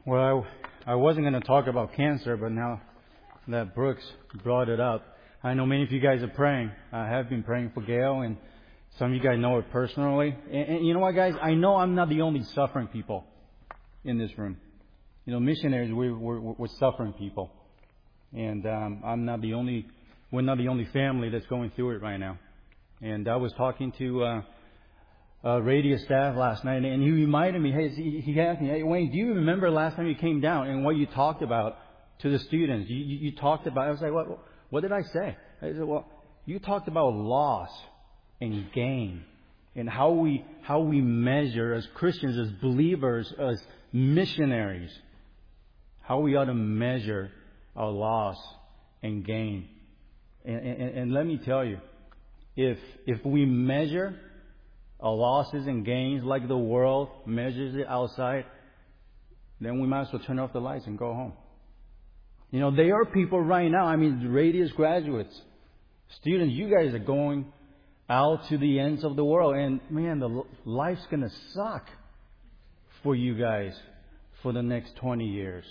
Well, I wasn't going to talk about cancer, but now that Brooks brought it up, I know many of you guys are praying. I have been praying for Gail, and some of you guys know it personally. And you know what, guys? I know I'm not the only suffering people in this room. You know, missionaries, we're suffering people. And we're not the only family that's going through it right now. And I was talking to radio staff last night, and he reminded me, he asked me, hey, Wayne, do you remember last time you came down and what you talked about to the students? You talked about, I was like, what did I say? I said, well, you talked about loss and gain and how we measure as Christians, as believers, as missionaries, how we ought to measure our loss and gain. And let me tell you, if we measure our losses and gains like the world measures it outside, then we might as well turn off the lights and go home. You know, there are people right now, Radius graduates, students, you guys are going out to the ends of the world. And man, life's going to suck for you guys for the next 20 years.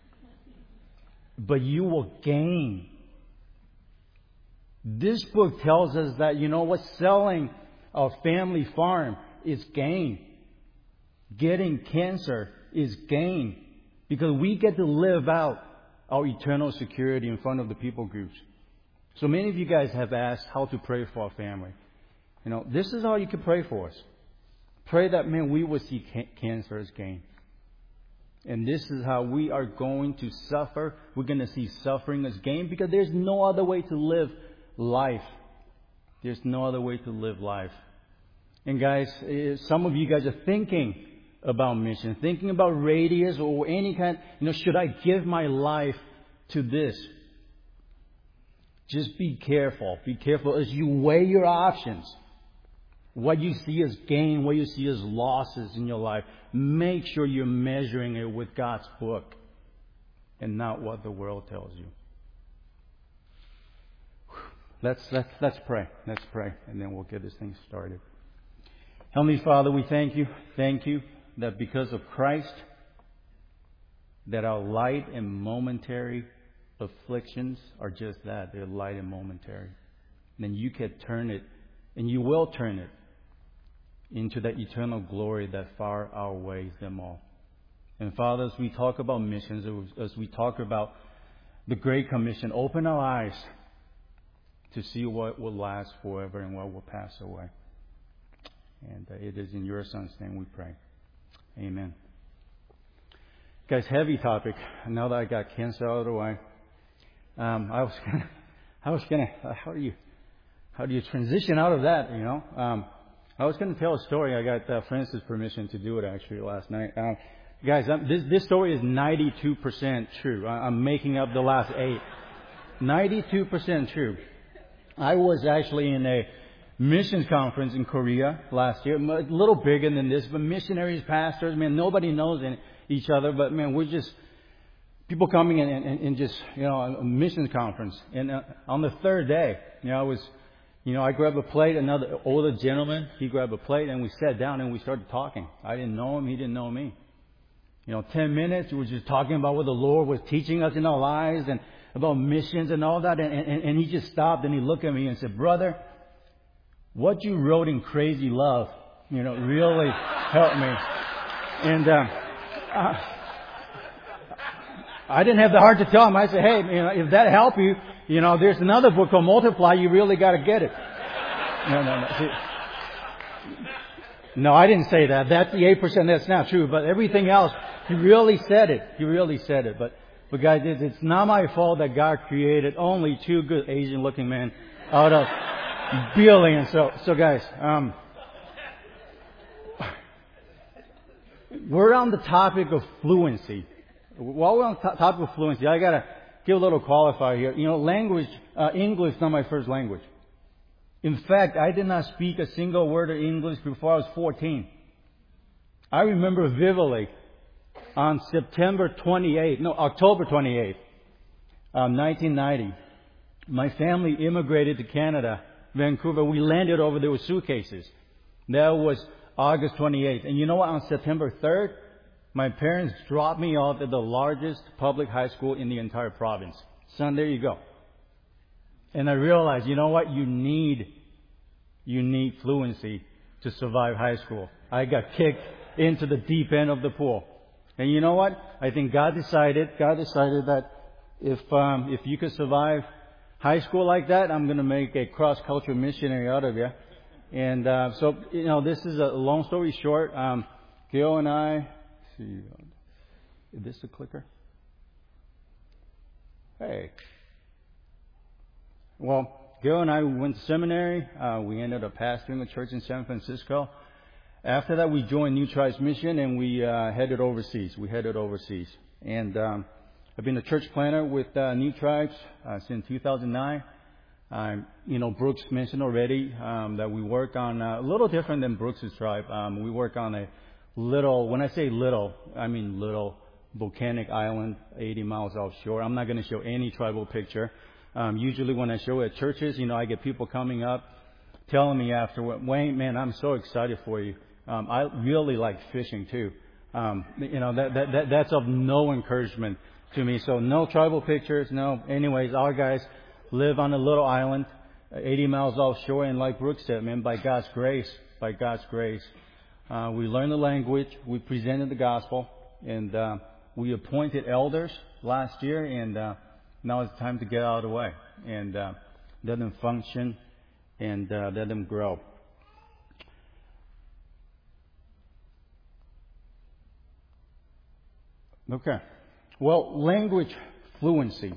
But you will gain. This book tells us that, you know what, selling a family farm is gain. Getting cancer is gain. Because we get to live out our eternal security in front of the people groups. So many of you guys have asked how to pray for our family. You know, this is how you can pray for us. Pray that, we will see cancer as gain. And this is how we are going to suffer. We're going to see suffering as gain because there's no other way to live life. There's no other way to live life. And guys, some of you guys are thinking about mission, thinking about Radius or any kind, should I give my life to this? Just be careful. Be careful as you weigh your options. What you see as gain, what you see as losses in your life. Make sure you're measuring it with God's book and not what the world tells you. Let's pray. Let's pray, and then we'll get this thing started. Heavenly Father, we thank you. Thank you that because of Christ, that our light and momentary afflictions are just that. They're light and momentary. And then you can turn it, and you will turn it, into that eternal glory that far outweighs them all. And Father, as we talk about missions, as we talk about the Great Commission, open our eyes to see what will last forever and what will pass away. And it is in your Son's name we pray. Amen. Guys, heavy topic. Now that I got cancer out of the way, I was gonna. How do you transition out of that? I was going to tell a story. I got Francis' permission to do it actually last night. Guys, this story is 92% true. I'm making up the last 8. 92% true. I was actually in a missions conference in Korea last year, a little bigger than this, but missionaries, pastors, nobody knows each other, but we're just people coming in and just, a missions conference. And on the third day, I grabbed a plate, another older gentleman, he grabbed a plate, and we sat down and we started talking. I didn't know him, he didn't know me. 10 minutes, we were just talking about what the Lord was teaching us in our lives and about missions and all that. And he just stopped and he looked at me and said, brother, what you wrote in Crazy Love, really helped me. And I didn't have the heart to tell him. I said, hey, if that helped you, there's another book called Multiply. You really got to get it. No. See, no, I didn't say that. That's the 8%. That's not true. But everything else, he really said it. But guys, it's not my fault that God created only 2 good Asian-looking men out of billions. So guys, we're on the topic of fluency. While we're on the topic of fluency, I gotta give a little qualifier here. Language, English is not my first language. In fact, I did not speak a single word of English before I was 14. I remember vividly on October 28th, 1990, my family immigrated to Canada, Vancouver. We landed over there with suitcases. That was August 28th. And you know what? On September 3rd, My parents dropped me off at the largest public high school in the entire province. Son, there you go. And I realized, you know what? You need fluency to survive high school. I got kicked into the deep end of the pool. And you know what? I think God decided that if you could survive high school like that, I'm going to make a cross-cultural missionary out of you. And so, this is a long story short. Gil and I, is this the clicker? Hey. Well, Gil and I went to seminary. We ended up pastoring a church in San Francisco. After that, we joined New Tribes Mission, and we headed overseas. And I've been a church planner with New Tribes since 2009. Brooks mentioned already that we work on a little different than Brooks' tribe. We work on a little, when I say little, I mean little volcanic island 80 miles offshore. I'm not going to show any tribal picture. Usually when I show at churches, I get people coming up telling me afterward, Wayne, man, I'm so excited for you. I really like fishing too. That's of no encouragement to me. So no tribal pictures, no. Anyways, our guys live on a little island 80 miles offshore, and like Brooks said, man, by God's grace, we learned the language, we presented the gospel, and we appointed elders last year, and now it's time to get out of the way and let them function and let them grow. Okay. Well, language fluency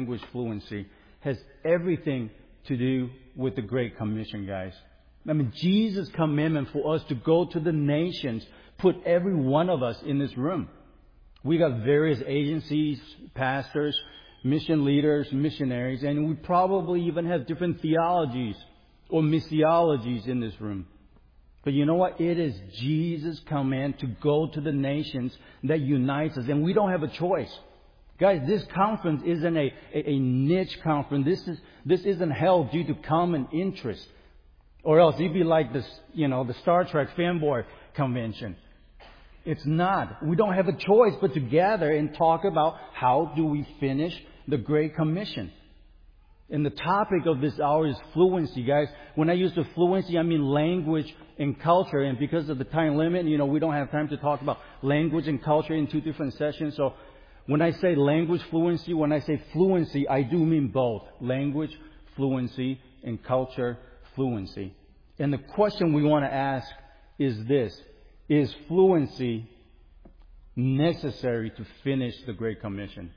has everything to do with the Great Commission, guys. I mean, Jesus' commandment for us to go to the nations put every one of us in this room. We got various agencies, pastors, mission leaders, missionaries, and we probably even have different theologies or missiologies in this room. But you know what? It is Jesus' command to go to the nations that unites us, and we don't have a choice. Guys, this conference isn't a niche conference. This isn't held due to common interest. Or else it'd be like this, the Star Trek fanboy convention. It's not. We don't have a choice but to gather and talk about how do we finish the Great Commission. And the topic of this hour is fluency, guys. When I use the fluency, I mean language and culture. And because of the time limit, we don't have time to talk about language and culture in two different sessions. So when I say language fluency, when I say fluency, I do mean both. Language fluency and culture fluency. And the question we want to ask is this. Is fluency necessary to finish the Great Commission?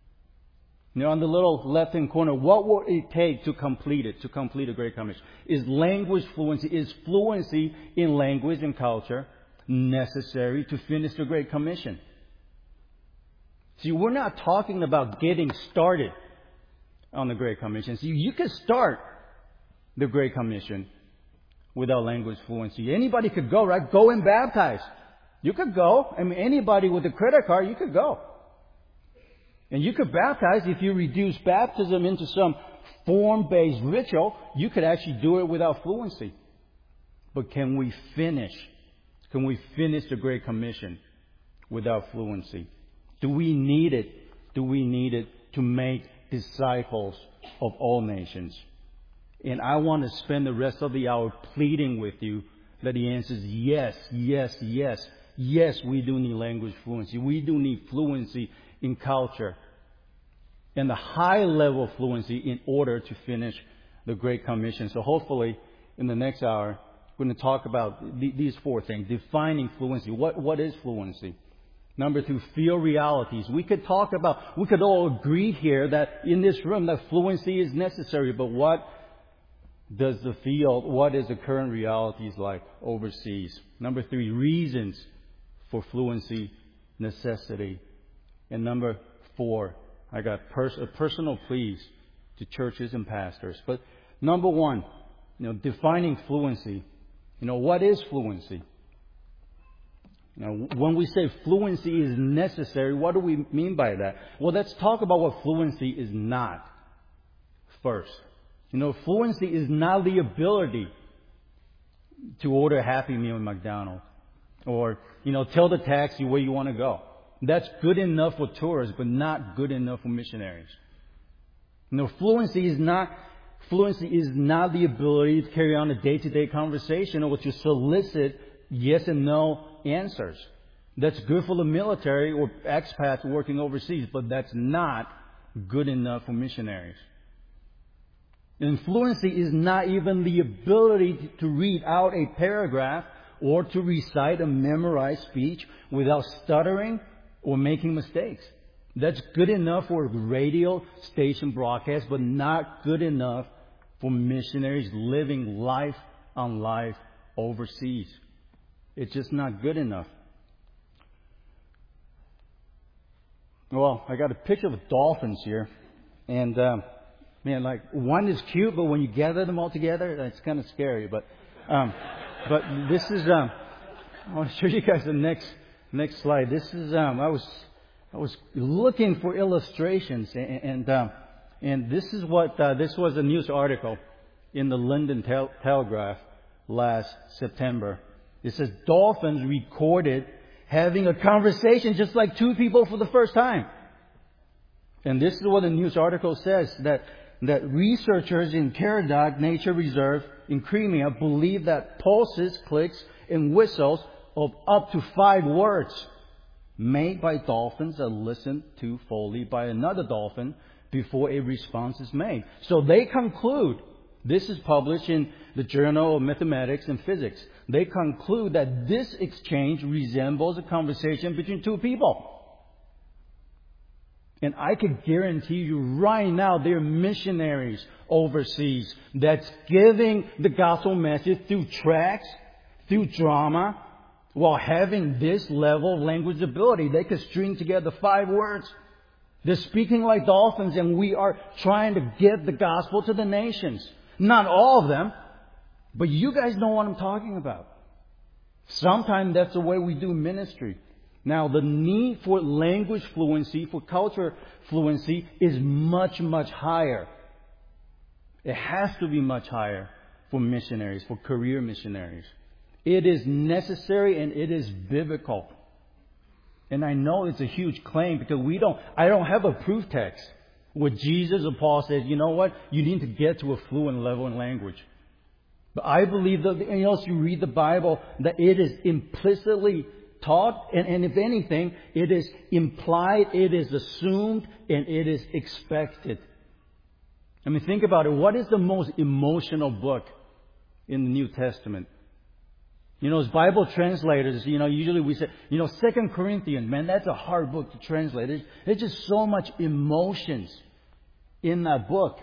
On the little left-hand corner, what will it take to complete the Great Commission? Is language fluency, is fluency in language and culture necessary to finish the Great Commission? See, we're not talking about getting started on the Great Commission. See, you can start the Great Commission without language fluency. Anybody could go, right? Go and baptize. You could go. I mean, anybody with a credit card, you could go. And you could baptize. If you reduce baptism into some form-based ritual, you could actually do it without fluency. But can we finish the Great Commission without fluency? Do we need it? To make disciples of all nations? And I want to spend the rest of the hour pleading with you that the answer is yes, yes, yes. Yes, we do need language fluency. We do need fluency in culture and the high level of fluency in order to finish the Great Commission. So hopefully in the next hour, we're going to talk about these four things. Defining fluency. What is fluency? Number two, feel realities. We could all agree here that in this room that fluency is necessary, but what is the current realities like overseas? Number three, reasons for fluency, necessity. And number four, I got a personal pleas to churches and pastors. But number one, defining fluency. What is fluency? When we say fluency is necessary, what do we mean by that? Well, let's talk about what fluency is not first. Fluency is not the ability to order a Happy Meal at McDonald's. Or, tell the taxi where you want to go. That's good enough for tourists, but not good enough for missionaries. Fluency is not the ability to carry on a day-to-day conversation or to solicit yes and no answers. That's good for the military or expats working overseas, but that's not good enough for missionaries. And fluency is not even the ability to read out a paragraph or to recite a memorized speech without stuttering or making mistakes. That's good enough for radio station broadcast, but not good enough for missionaries living life on life overseas. It's just not good enough. Well, I got a picture of dolphins here. And, one is cute, but when you gather them all together, it's kind of scary. But this is, I want to show you guys the next slide. This is, I was looking for illustrations, and this is what, this was a news article in the London Telegraph last September. It says dolphins recorded having a conversation just like two people for the first time. And this is what the news article says, that researchers in Karadag Nature Reserve in Crimea believe that pulses, clicks, and whistles of up to 5 words made by dolphins are listened to fully by another dolphin before a response is made. So they conclude, this is published in the Journal of Mathematics and Physics, they conclude that this exchange resembles a conversation between two people. And I could guarantee you right now there are missionaries overseas that's giving the gospel message through tracts, through drama, while having this level of language ability. They could string together 5 words. They're speaking like dolphins, and we are trying to get the gospel to the nations. Not all of them, but you guys know what I'm talking about. Sometimes that's the way we do ministry. Now, the need for language fluency, for culture fluency, is much, much higher. It has to be much higher for missionaries, for career missionaries. It is necessary and it is biblical. And I know it's a huge claim because I don't have a proof text where Jesus or Paul says, you know what, you need to get to a fluent level in language. But I believe that, as you read the Bible, that it is implicitly taught, and if anything, it is implied, it is assumed, and it is expected. I mean, think about it. What is the most emotional book in the New Testament? As Bible translators, usually we say, 2 Corinthians, man, that's a hard book to translate. There's just so much emotions in that book.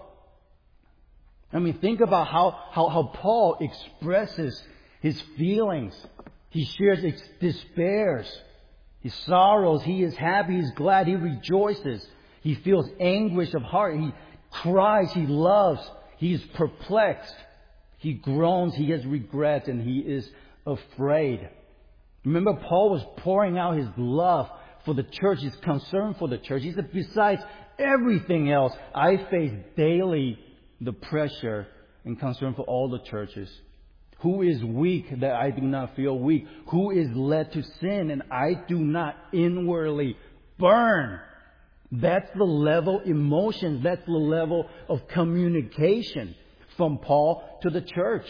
I mean, think about how Paul expresses his feelings. He shares his despairs, his sorrows. He is happy, he's glad, he rejoices. He feels anguish of heart. He cries, he loves, he is perplexed. He groans, he has regrets, and he is afraid. Remember, Paul was pouring out his love for the church, his concern for the church. He said, besides everything else, I face daily the pressure and concern for all the churches. Who is weak that I do not feel weak? Who is led to sin and I do not inwardly burn? That's the level of emotions. That's the level of communication from Paul to the church.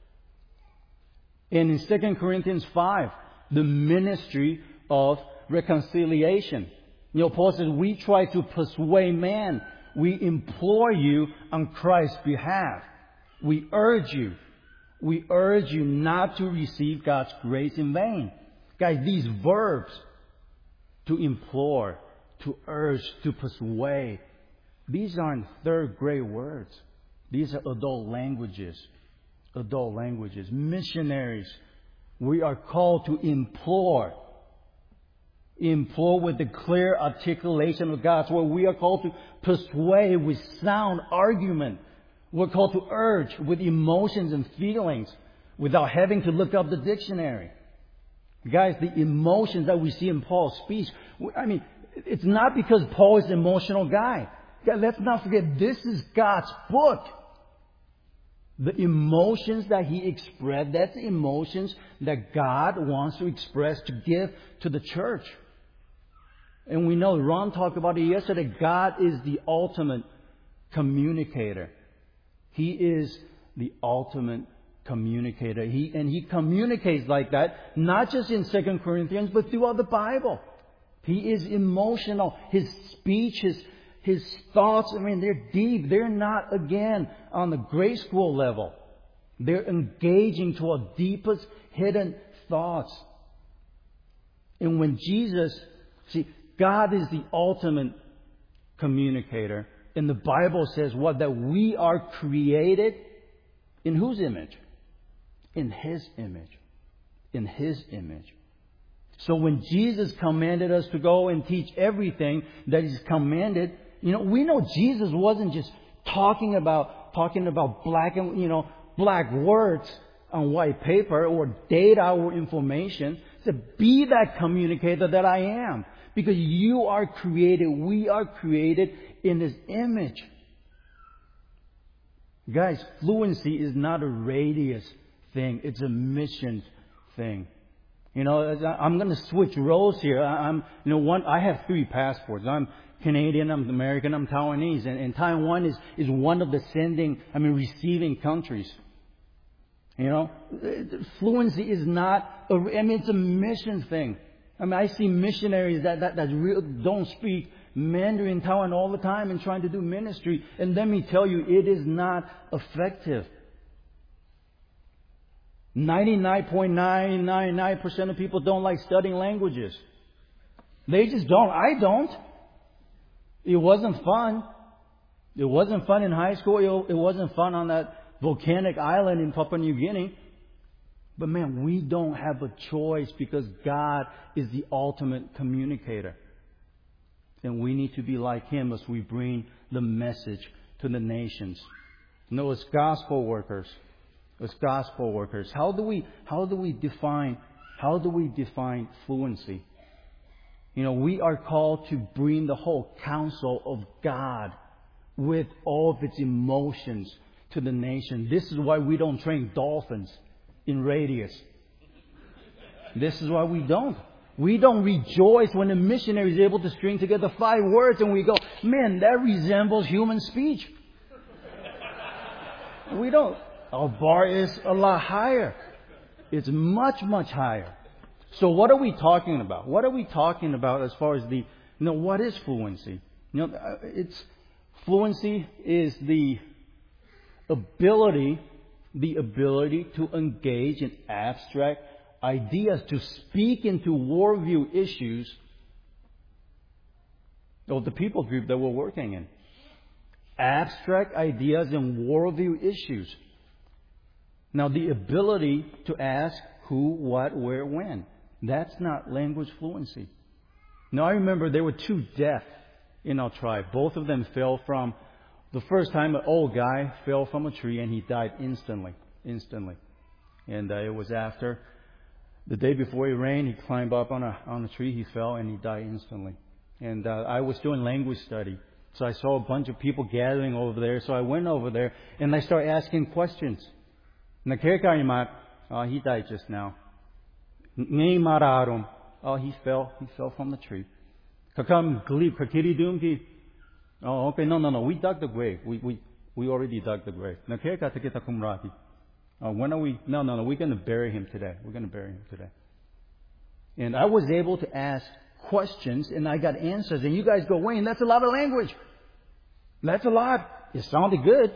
And in 2 Corinthians 5, the ministry of reconciliation. Paul says, we try to persuade man. We implore you on Christ's behalf. We urge you not to receive God's grace in vain. Guys, these verbs, to implore, to urge, to persuade, these aren't third-grade words. These are adult languages. Adult languages. Missionaries, we are called to implore. Implore with the clear articulation of God's word. We are called to persuade with sound argument. We're called to urge with emotions and feelings without having to look up the dictionary. Guys, the emotions that we see in Paul's speech, I mean, it's not because Paul is an emotional guy. Guys, let's not forget, this is God's book. The emotions that He expressed, that's the emotions that God wants to express, to give to the church. And we know, Ron talked about it yesterday, God is the ultimate communicator. He is the ultimate communicator. He communicates like that, not just in 2 Corinthians, but throughout the Bible. He is emotional. His speech, his thoughts, they're deep. They're not, again, on the grade school level. They're engaging to our deepest hidden thoughts. And when God is the ultimate communicator. And the Bible says what? That we are created in whose image? In His image. In His image. So when Jesus commanded us to go and teach everything that He's commanded, we know Jesus wasn't just talking about black words on white paper or data or information. He said, be that communicator that I am. Because you are created, we are created in His image. Guys, fluency is not a radius thing. It's a mission thing. I'm going to switch roles here. I have 3 passports. I'm Canadian, I'm American, I'm Taiwanese. And Taiwan is one of the receiving countries. Fluency is not, it's a mission thing. I see missionaries that don't speak Mandarin, Taiwan all the time and trying to do ministry. And let me tell you, it is not effective. 99.999% of people don't like studying languages. They just don't. I don't. It wasn't fun. It wasn't fun in high school. It wasn't fun on that volcanic island in Papua New Guinea. But man, we don't have a choice because God is the ultimate communicator. And we need to be like Him as we bring the message to the nations. As gospel workers, how do we define fluency? We are called to bring the whole counsel of God with all of its emotions to the nation. This is why we don't train dolphins in radius. This is why we don't. We don't rejoice when a missionary is able to string together 5 words and we go, man, that resembles human speech. We don't. Our bar is a lot higher. It's much, much higher. So what are we talking about? What are we talking about as far as what is fluency? Fluency is the ability to engage in abstract ideas, to speak into worldview issues of the people group that we're working in. Abstract ideas and worldview issues. Now, the ability to ask who, what, where, when. That's not language fluency. Now, I remember there were 2 deaf in our tribe. Both of them fell from... The first time, an old guy fell from a tree and he died instantly. And it was after the day before it rained. He climbed up on a tree, he fell, and he died instantly. And I was doing language study. So I saw a bunch of people gathering over there. So I went over there and I started asking questions. He died just now. He fell from the tree. Oh, okay. No. We dug the grave. We already dug the grave. When are we? No. We're going to bury him today. And I was able to ask questions and I got answers. And you guys go, Wayne, that's a lot of language. That's a lot. It sounded good.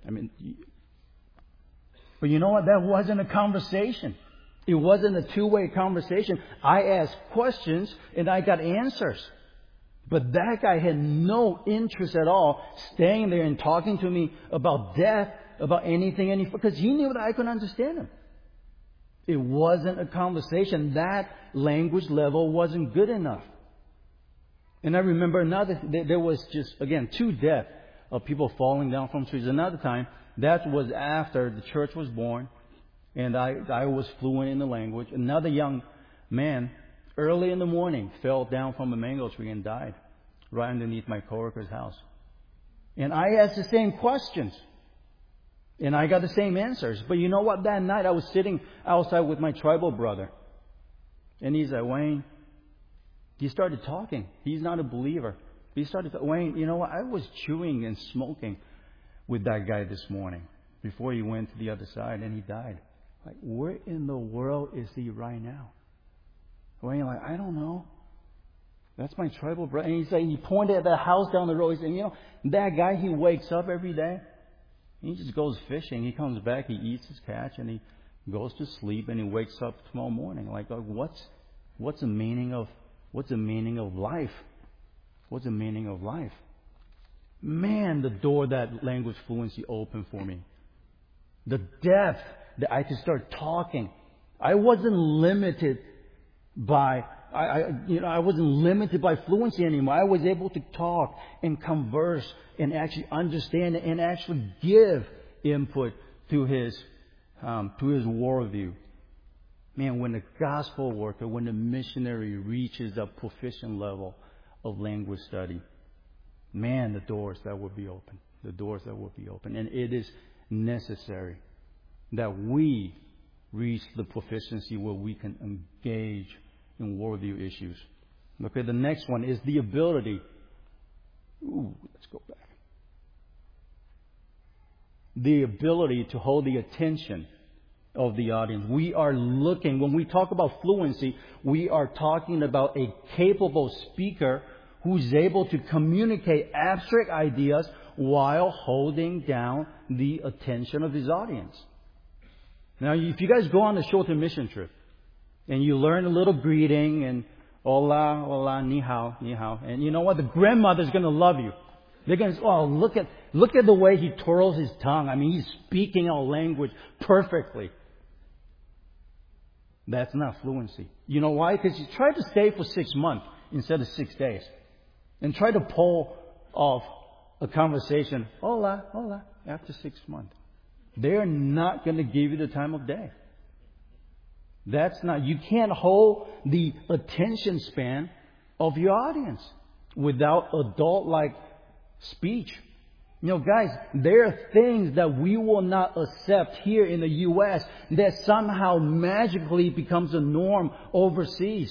But you know what? That wasn't a conversation. It wasn't a 2-way conversation. I asked questions and I got answers. But that guy had no interest at all staying there and talking to me about death, about anything, because he knew that I couldn't understand him. It wasn't a conversation. That language level wasn't good enough. And I remember there was just, again, 2 deaths of people falling down from trees. Another time, that was after the church was born, and I was fluent in the language. Another young man, early in the morning, fell down from a mango tree and died right underneath my coworker's house. And I asked the same questions. And I got the same answers. But you know what? That night I was sitting outside with my tribal brother. And he's like, Wayne, he started talking. He's not a believer. He started, Wayne, you know what? I was chewing and smoking with that guy this morning before he went to the other side and he died. Like, where in the world is he right now? Wayne, like, I don't know. That's my tribal brother. And he's like, he pointed at that house down the road. He said, you know, that guy, he wakes up every day. He just goes fishing. He comes back, he eats his catch, and he goes to sleep, and he wakes up tomorrow morning. Like, what's the meaning of life? What's the meaning of life? Man, the door that language fluency opened for me. The depth that I could start talking. I wasn't limited by I wasn't limited by fluency anymore. I was able to talk and converse and actually understand and actually give input to his worldview. Man, when the gospel worker, when the missionary reaches a proficient level of language study, man, the doors that will be open. The doors that will be open. And it is necessary that we reach the proficiency where we can engage in worldview issues. Okay, the next one is the ability. Let's go back. The ability to hold the attention of the audience. We are looking, when we talk about fluency, we are talking about a capable speaker who's able to communicate abstract ideas while holding down the attention of his audience. Now, if you guys go on a short-term mission trip, and you learn a little greeting and hola, hola, ni hao, ni hao. And you know what? The grandmother's going to love you. They're going to say, oh, look at the way he twirls his tongue. I mean, he's speaking our language perfectly. That's not fluency. You know why? Because you try to stay for 6 months instead of 6 days. And try to pull off a conversation, hola, hola, after 6 months. They're not going to give you the time of day. You can't hold the attention span of your audience without adult-like speech. You know, guys, there are things that we will not accept here in the U.S. that somehow magically becomes a norm overseas.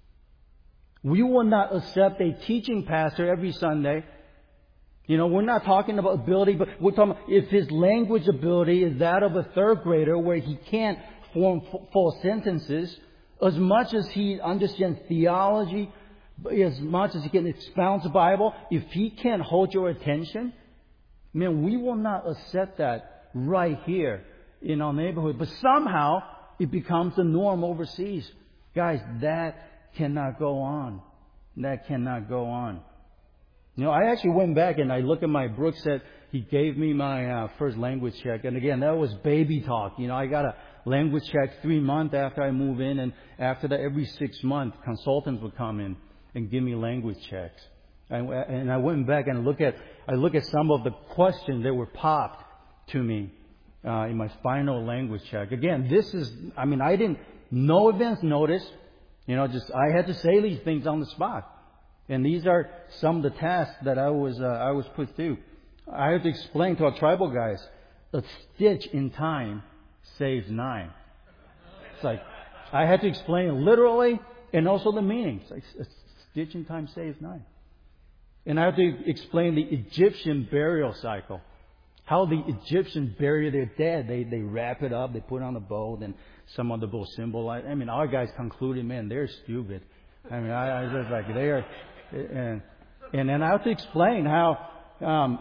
We will not accept a teaching pastor every Sunday. You know, we're not talking about ability, but we're talking about if his language ability is that of a third grader where he can't form full sentences, as much as he understands theology, as much as he can expound the Bible, if he can't hold your attention, man, we will not accept that right here in our neighborhood. But somehow it becomes the norm overseas. Guys, that cannot go on. That cannot go on. You know, I actually went back and I looked at my Brooks said he gave me my first language check. And again, that was baby talk. You know, I got a language check 3 months after I move in. And after that, every 6 months, consultants would come in and give me language checks. And I went back and I look at some of the questions that were popped to me in my final language check. Again, I didn't, no advance notice. You know, I had to say these things on the spot. And these are some of the tasks that I was put through. I had to explain to our tribal guys, a stitch in time saves 9. It's like, I had to explain it literally and also the meaning. It's like, a stitch in time saves 9. And I have to explain the Egyptian burial cycle. How the Egyptians bury their dead. They wrap it up, they put it on a boat, and some of the boat symbolize. I mean, our guys concluded, man, they're stupid. I mean, I was just like, they're, and then I have to explain how an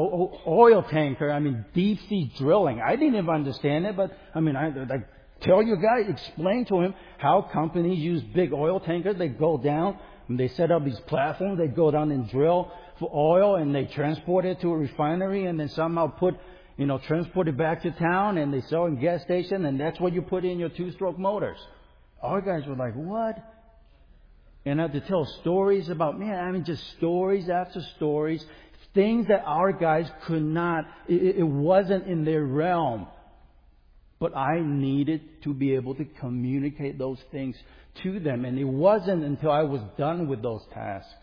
oil tanker, deep sea drilling. I didn't even understand it, but I tell you guys, explain to him how companies use big oil tankers. They go down and they set up these platforms. They go down and drill for oil and they transport it to a refinery and then somehow transport it back to town and they sell in gas station and that's what you put in your 2-stroke motors. Our guys were like, what? And I had to tell stories about, just stories after stories, things that our guys could not, it wasn't in their realm. But I needed to be able to communicate those things to them. And it wasn't until I was done with those tasks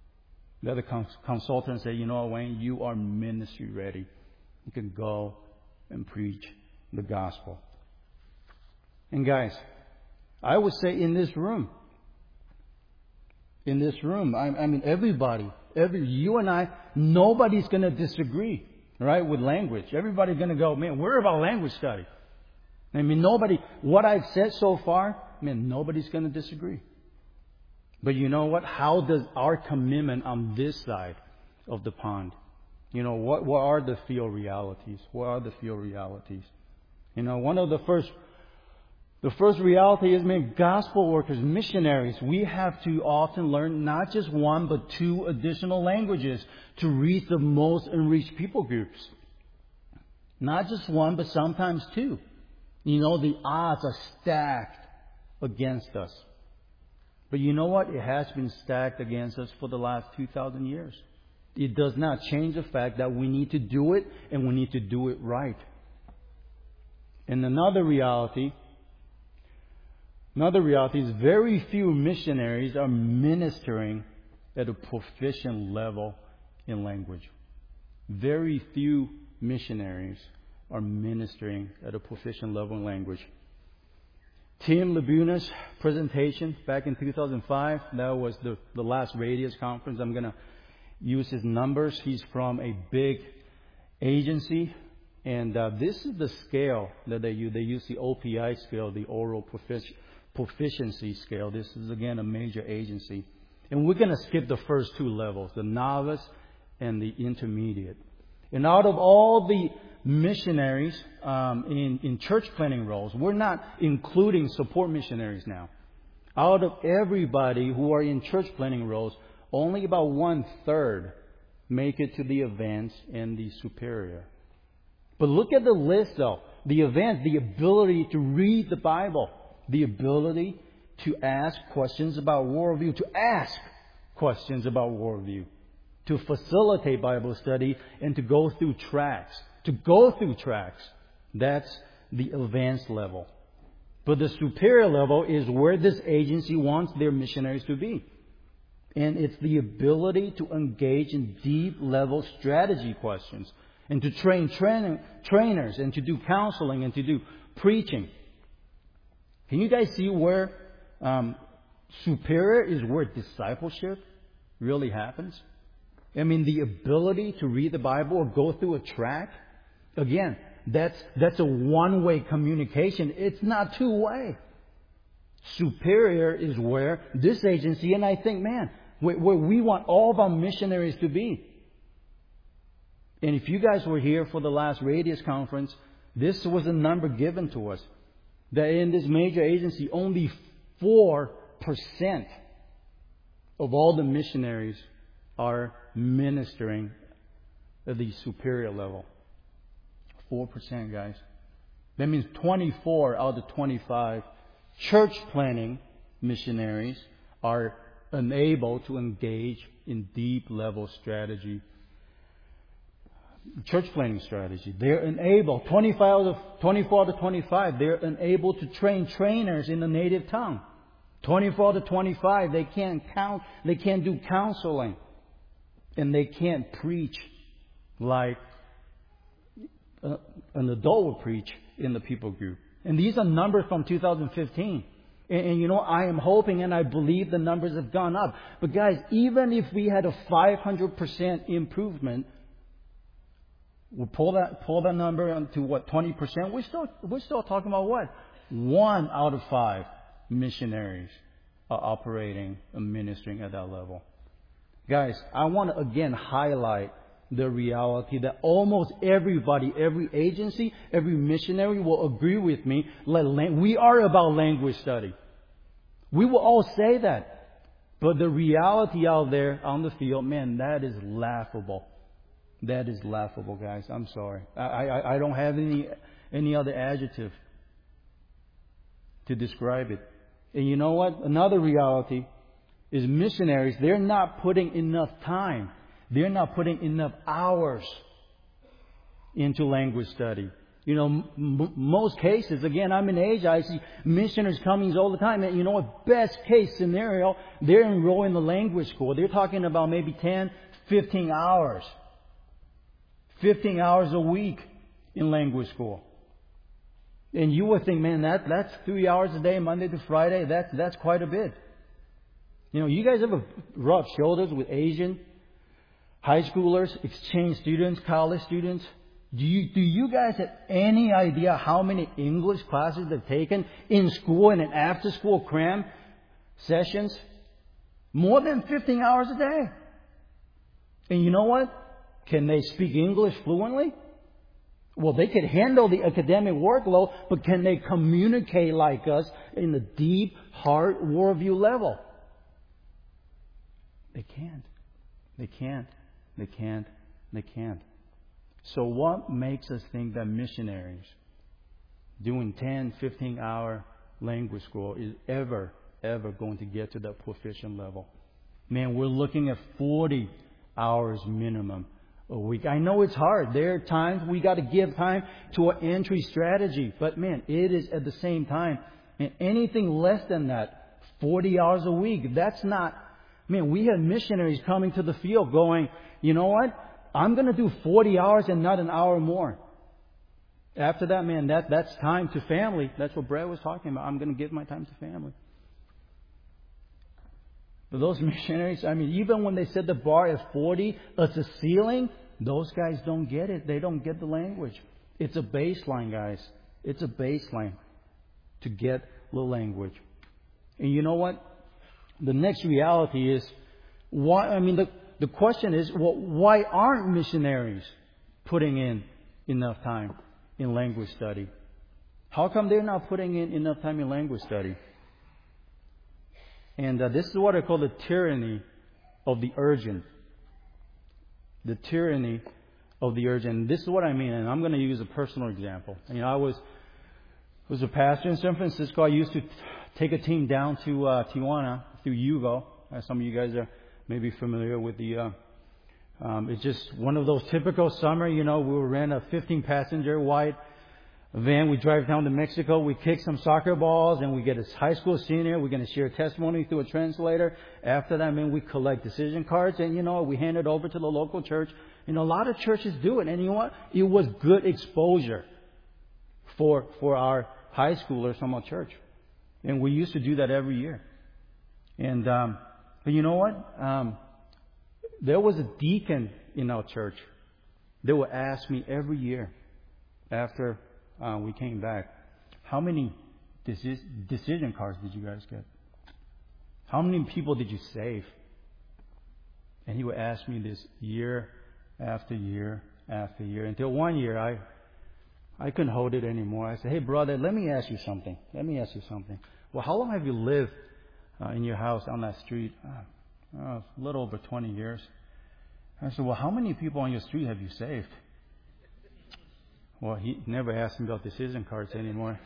that the consultant said, you know, Wayne, you are ministry ready. You can go and preach the gospel. And guys, I would say in this room, I mean everybody, you and I, nobody's going to disagree, right, with language. Everybody's going to go, man, we're about language study. I mean, what I've said so far, man, nobody's going to disagree. But you know what? How does our commitment on this side of the pond, what are the field realities? What are the field realities? One of the first reality is, man, gospel workers, missionaries, we have to often learn not just one, but two additional languages to reach the most unreached people groups. Not just one, but sometimes two. The odds are stacked against us. But you know what? It has been stacked against us for the last 2,000 years. It does not change the fact that we need to do it, and we need to do it right. And another reality is very few missionaries are ministering at a proficient level in language. Very few missionaries are ministering at a proficient level in language. Tim Labuna's presentation back in 2005, that was the last Radius conference. I'm going to use his numbers. He's from a big agency, and this is the scale that they use. They use the OPI scale, the Oral Proficiency Scale. This is, again, a major agency. And we're going to skip the first two levels, the novice and the intermediate. And out of all the missionaries in church planning roles, we're not including support missionaries now. Out of everybody who are in church planning roles, only about 1/3 make it to the advanced and the superior. But look at the list, though. The advanced, the ability to read the Bible, the ability to ask questions about worldview, to facilitate Bible study, and to go through tracts. That's the advanced level. But the superior level is where this agency wants their missionaries to be. And it's the ability to engage in deep level strategy questions, and to train trainers, and to do counseling, and to do preaching. Can you guys see where superior is where discipleship really happens? I mean, the ability to read the Bible or go through a tract, again, that's a one-way communication. It's not two-way. Superior is where this agency, and I think, man, where we want all of our missionaries to be. And if you guys were here for the last Radius conference, this was a number given to us, that in this major agency, only 4% of all the missionaries are ministering at the superior level. 4%, guys. That means 24 out of 25 church planning missionaries are unable to engage in deep level strategy. Church planning strategy. They're unable, 24 out of 25, they're unable to train trainers in the native tongue. 24 to 25, they can't do counseling. And they can't preach like an adult would preach in the people group. And these are numbers from 2015. And I am hoping and I believe the numbers have gone up. But guys, even if we had a 500% improvement, we'll pull that number to 20%. We're still talking about what? 1 out of 5 missionaries are operating and ministering at that level. Guys, I want to again highlight the reality that almost everybody, every agency, every missionary will agree with me. We are about language study. We will all say that. But the reality out there on the field, man, that is laughable. That is laughable, guys. I'm sorry. I don't have any other adjective to describe it. And you know what? Another reality is missionaries, they're not putting enough time. They're not putting enough hours into language study. Most cases, again, I'm in Asia, I see missionaries coming all the time. And you know what? Best case scenario, they're enrolling in the language school. They're talking about maybe 10, 15 hours. 15 hours a week. in language school. And you would think, man, that's 3 hours a day, Monday to Friday. That's quite a bit. You know, you guys ever rub shoulders with Asian high schoolers, exchange students, college students? Do you guys have any idea how many English classes they've taken in school and in after school cram sessions? More than 15 hours a day. And you know what? Can they speak English fluently? Well, they could handle the academic workload, but can they communicate like us in the deep, heart, worldview level? They can't. They can't. They can't. They can't. So what makes us think that missionaries doing 10, 15-hour language school is ever going to get to that proficient level? Man, we're looking at 40 hours minimum a week. I know it's hard. There are times we got to give time to an entry strategy. But man, it is at the same time. And anything less than that, 40 hours a week, that's not... Man, we have missionaries coming to the field going, you know what? I'm going to do 40 hours and not an hour more. After that, man, that's time to family. That's what Brad was talking about. I'm going to give my time to family. But those missionaries, I mean, even when they set the bar at 40 as a ceiling, those guys don't get it. They don't get the language. It's a baseline, guys. It's a baseline to get the language. And you know what? The next reality is, why? I mean, the question is, well, why aren't missionaries putting in enough time in language study? How come they're not putting in enough time in language study? And this is what I call the tyranny of the urgent. The tyranny of the urgent. This is what I mean, and I'm going to use a personal example. You know, I was a pastor in San Francisco. I used to take a team down to Tijuana through Yugo. Some of you guys are maybe familiar with the... it's just one of those typical summer, you know, we will rent a 15-passenger white van. We drive down to Mexico. We kick some soccer balls, and we get a high school senior. We're going to share testimony through a translator. After that, man, we collect decision cards, and, you know, we hand it over to the local church. You know, a lot of churches do it, and you know what? It was good exposure for our high schoolers from our church. And we used to do that every year. And, but you know what? There was a deacon in our church that would ask me every year after we came back, how many decision cards did you guys get? How many people did you save? And he would ask me this year after year after year, until one year I couldn't hold it anymore. I said, hey, brother, let me ask you something. Well, how long have you lived in your house on that street? A little over 20 years. I said, well, how many people on your street have you saved? Well, he never asked me about decision cards anymore.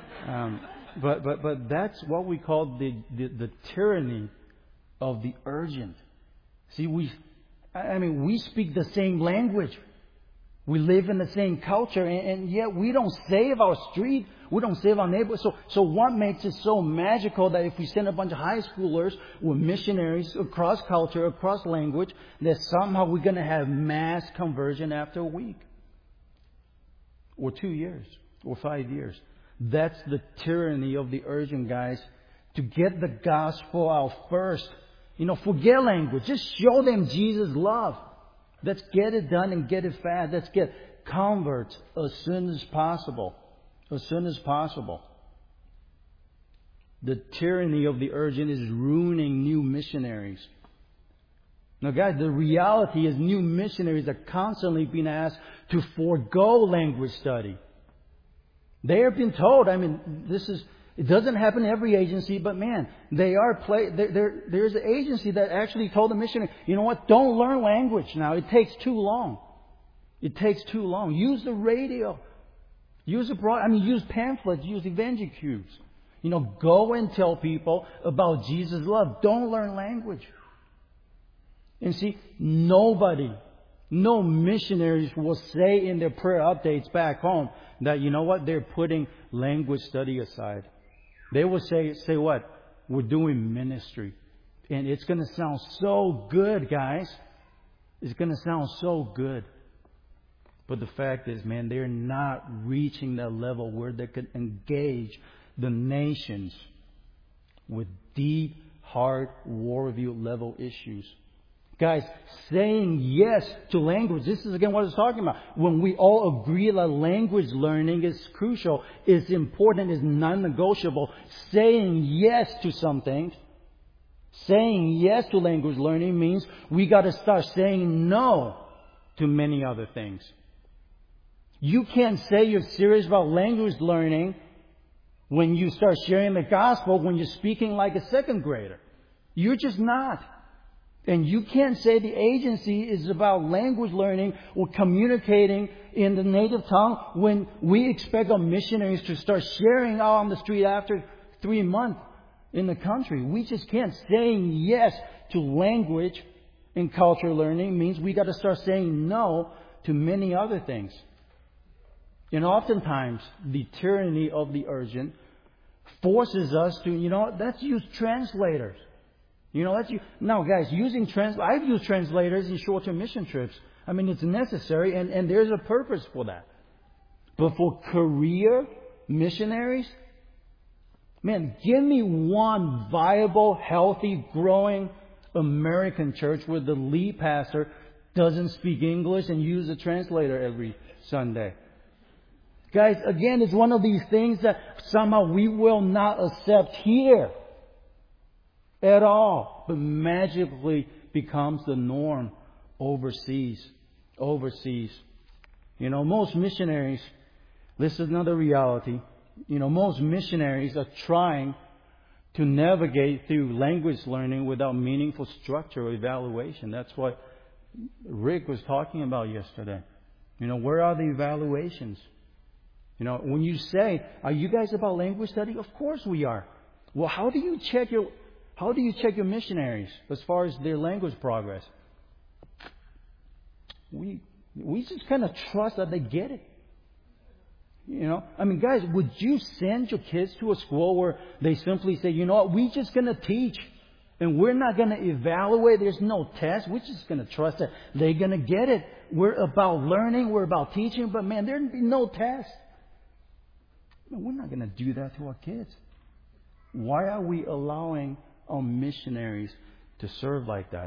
But that's what we call the tyranny of the urgent. See, we speak the same language. We live in the same culture, and yet we don't save our street. We don't save our neighborhood. So what makes it so magical that if we send a bunch of high schoolers with missionaries across culture, across language, that somehow we're going to have mass conversion after a week? Or 2 years? Or 5 years? That's the tyranny of the urgent, guys. To get the gospel out first. You know, forget language. Just show them Jesus' love. Let's get it done and get it fast. Let's get converts as soon as possible. As soon as possible. The tyranny of the urgent is ruining new missionaries. Now, guys, the reality is new missionaries are constantly being asked to forego language study. They have been told, it doesn't happen in every agency, but man, there's an agency that actually told the missionary, you know what, don't learn language now. It takes too long. Use the radio. Use pamphlets, use EvangeCubes. You know, go and tell people about Jesus' love. Don't learn language. And see, no missionaries will say in their prayer updates back home that, you know what, they're putting language study aside. They will say what? We're doing ministry. And it's going to sound so good, guys. It's going to sound so good. But the fact is, man, they're not reaching that level where they can engage the nations with deep, hard worldview level issues. Guys, saying yes to language, this is again what I was talking about. When we all agree that language learning is crucial, is important, is non-negotiable, saying yes to something, saying yes to language learning means we got to start saying no to many other things. You can't say you're serious about language learning when you start sharing the gospel when you're speaking like a second grader. You're just not. And you can't say the agency is about language learning or communicating in the native tongue when we expect our missionaries to start sharing out on the street after 3 months in the country. We just can't. Saying yes to language and culture learning means we got to start saying no to many other things. And oftentimes, the tyranny of the urgent forces us to, let's use translators. Now, guys, I've used translators in short-term mission trips. I mean, it's necessary, and there's a purpose for that. But for career missionaries, man, give me one viable, healthy, growing American church where the lead pastor doesn't speak English and use a translator every Sunday. Guys, again, it's one of these things that somehow we will not accept here at all, but magically becomes the norm overseas. Most missionaries, this is another reality, most missionaries are trying to navigate through language learning without meaningful structure or evaluation. That's what Rick was talking about yesterday. Where are the evaluations? When you say, are you guys about language study? Of course we are. Well, how do you check your missionaries as far as their language progress? We just kind of trust that they get it. Guys, would you send your kids to a school where they simply say, we're just going to teach and we're not going to evaluate. There's no test. We're just going to trust that they're going to get it. We're about learning. We're about teaching. But man, there'd be no test. We're not going to do that to our kids. Why are we allowing our missionaries to serve like that?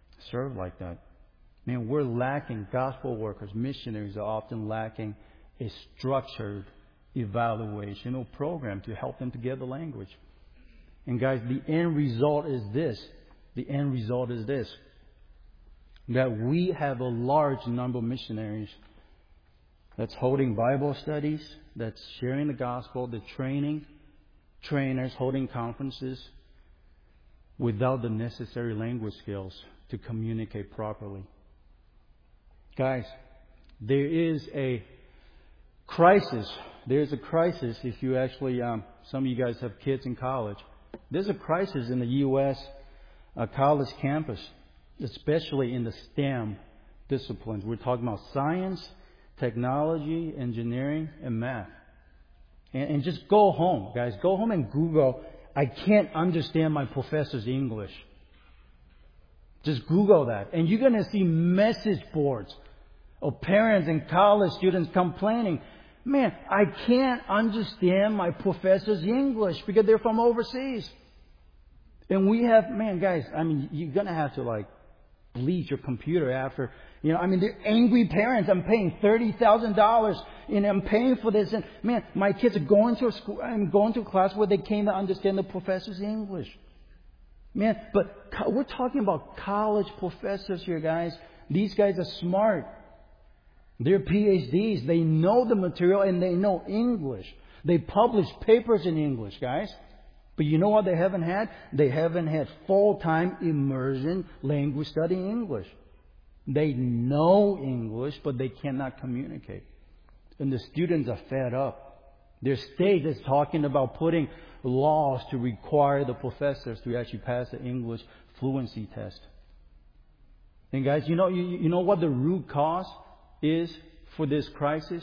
Man, we're lacking gospel workers. Missionaries are often lacking a structured evaluational program to help them to get the language. And guys, the end result is this. That we have a large number of missionaries that's holding Bible studies, that's sharing the gospel, the training, trainers, holding conferences without the necessary language skills to communicate properly. Guys, there is a crisis. There's a crisis if you actually, some of you guys have kids in college. There's a crisis in the U.S. College campus, especially in the STEM disciplines. We're talking about science, technology, engineering, and math. And just go home, guys. Go home and Google, I can't understand my professor's English. Just Google that. And you're going to see message boards of parents and college students complaining, man, I can't understand my professor's English because they're from overseas. And we have, guys, you're going to have to bleach your computer after, they're angry parents. I'm paying $30,000 and I'm paying for this. And man, my kids are going to school, I'm going to a class where they can't understand the professor's English. Man, but we're talking about college professors here, guys. These guys are smart. They're PhDs. They know the material and they know English. They publish papers in English, guys. But you know what they haven't had? They haven't had full-time immersion language study in English. They know English, but they cannot communicate. And the students are fed up. Their state is talking about putting laws to require the professors to actually pass the English fluency test. And guys, you know what the root cause is for this crisis?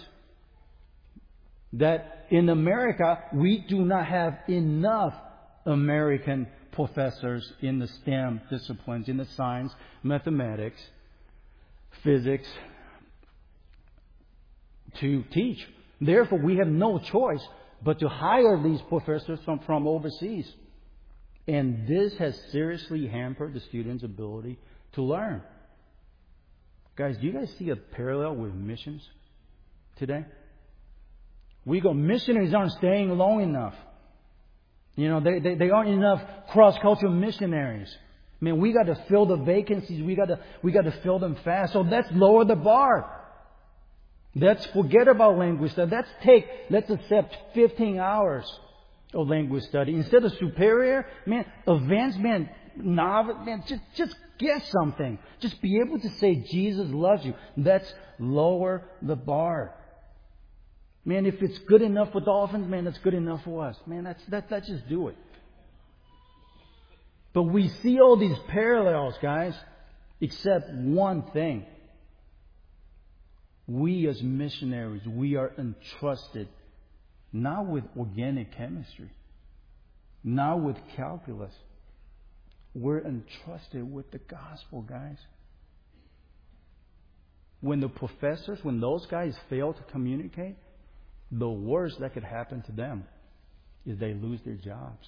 That in America, we do not have enough American professors in the STEM disciplines, in the science, mathematics, physics, to teach. Therefore, we have no choice but to hire these professors from overseas. And this has seriously hampered the students' ability to learn. Guys, do you guys see a parallel with missions today? We go, missionaries aren't staying long enough. You know, they aren't enough cross-cultural missionaries. I mean, we got to fill the vacancies. We got to fill them fast. So let's lower the bar. Let's forget about language study. Let's accept 15 hours of language study instead of superior. Man, advanced, man, novice, man, just get something. Just be able to say Jesus loves you. Let's lower the bar. Man, if it's good enough for dolphins, man, that's good enough for us. Man, let's just do it. But we see all these parallels, guys, except one thing. We as missionaries, we are entrusted not with organic chemistry, not with calculus. We're entrusted with the gospel, guys. When those guys fail to communicate, the worst that could happen to them is they lose their jobs.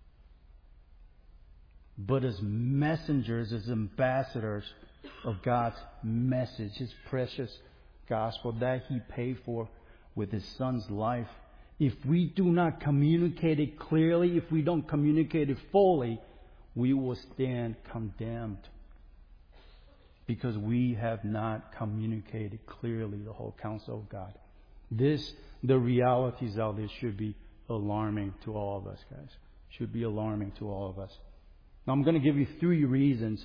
But as messengers, as ambassadors of God's message, His precious gospel that He paid for with His Son's life, if we do not communicate it clearly, if we don't communicate it fully, we will stand condemned. Because we have not communicated clearly the whole counsel of God. The realities of this should be alarming to all of us, guys. Should be alarming to all of us. Now I'm going to give you 3 reasons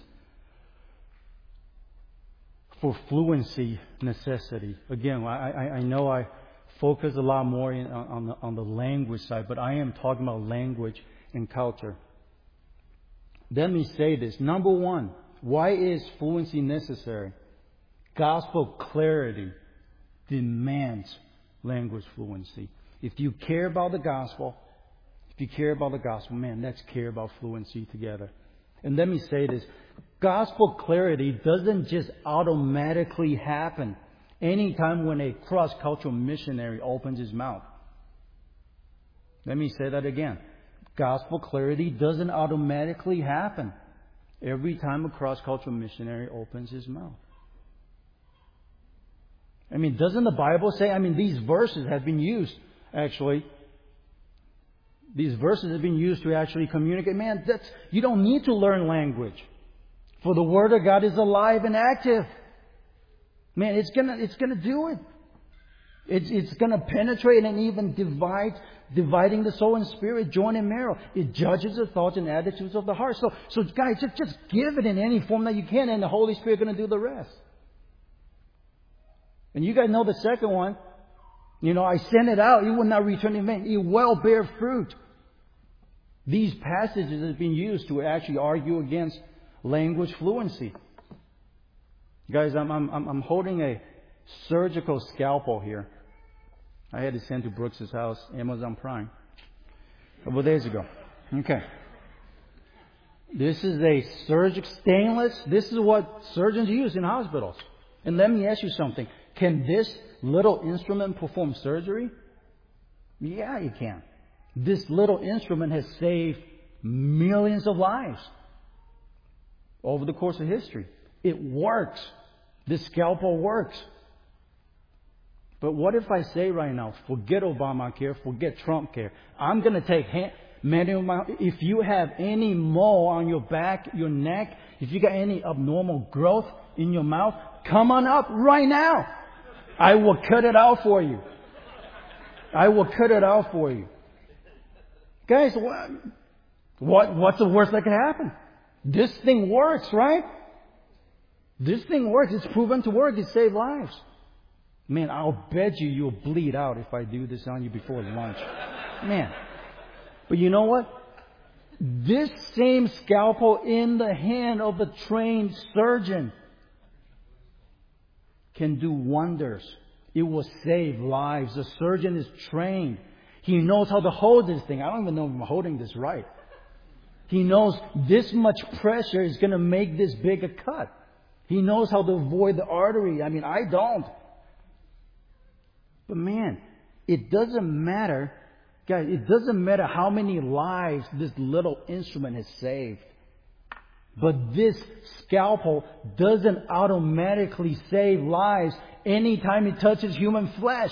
for fluency necessity. Again, I know I focus a lot more on the language side, but I am talking about language and culture. Let me say this. Number 1, why is fluency necessary? Gospel clarity demands language fluency. If you care about the gospel, man, let's care about fluency together. And let me say this. Gospel clarity doesn't just automatically happen anytime when a cross-cultural missionary opens his mouth. Let me say that again. Gospel clarity doesn't automatically happen every time a cross-cultural missionary opens his mouth. I mean, doesn't the Bible say, these verses have been used, actually. These verses have been used to actually communicate. Man, you don't need to learn language. For the Word of God is alive and active. Man, it's gonna do it. It's gonna penetrate and even dividing the soul and spirit, joint and marrow. It judges the thoughts and attitudes of the heart. So guys, just give it in any form that you can, and the Holy Spirit is gonna do the rest. And you guys know the second one. I sent it out. It will not return in vain. It will bear fruit. These passages have been used to actually argue against language fluency. Guys, I'm holding a surgical scalpel here. I had to send to Brooks' house, Amazon Prime, a couple of days ago. Okay. This is a stainless. This is what surgeons use in hospitals. And let me ask you something. Can this little instrument perform surgery? Yeah, it can. This little instrument has saved millions of lives over the course of history. It works. This scalpel works. But what if I say right now, forget Obamacare, forget Trump care. I'm going to take if you have any mole on your back, your neck, if you got any abnormal growth in your mouth, come on up right now. I will cut it out for you. I will cut it out for you. Guys, what's the worst that could happen? This thing works, right? This thing works. It's proven to work. It saves lives. Man, I'll bet you'll bleed out if I do this on you before lunch. Man. But you know what? This same scalpel in the hand of a trained surgeon can do wonders. It will save lives. The surgeon is trained. He knows how to hold this thing. I don't even know if I'm holding this right. He knows this much pressure is going to make this big a cut. He knows how to avoid the artery. I don't. But man, it doesn't matter, guys, it doesn't matter how many lives this little instrument has saved. But this scalpel doesn't automatically save lives anytime it touches human flesh.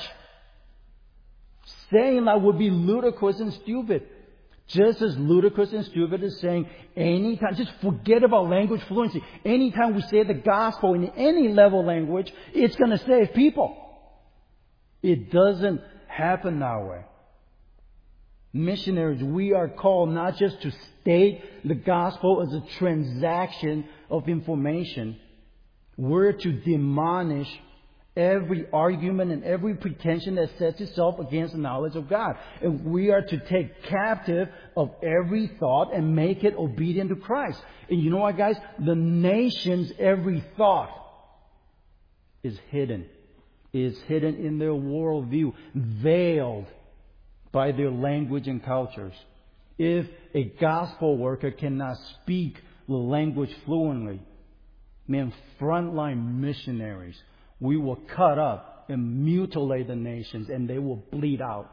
Saying that would be ludicrous and stupid. Just as ludicrous and stupid as saying anytime, just forget about language fluency. Anytime we say the gospel in any level language, it's going to save people. It doesn't happen that way. Missionaries, we are called not just to state the gospel as a transaction of information. We're to demolish every argument and every pretension that sets itself against the knowledge of God. And we are to take captive of every thought and make it obedient to Christ. And you know what, guys? The nation's every thought is hidden. Is hidden in their worldview, veiled by their language and cultures. If a gospel worker cannot speak the language fluently, man, frontline missionaries, we will cut up and mutilate the nations and they will bleed out.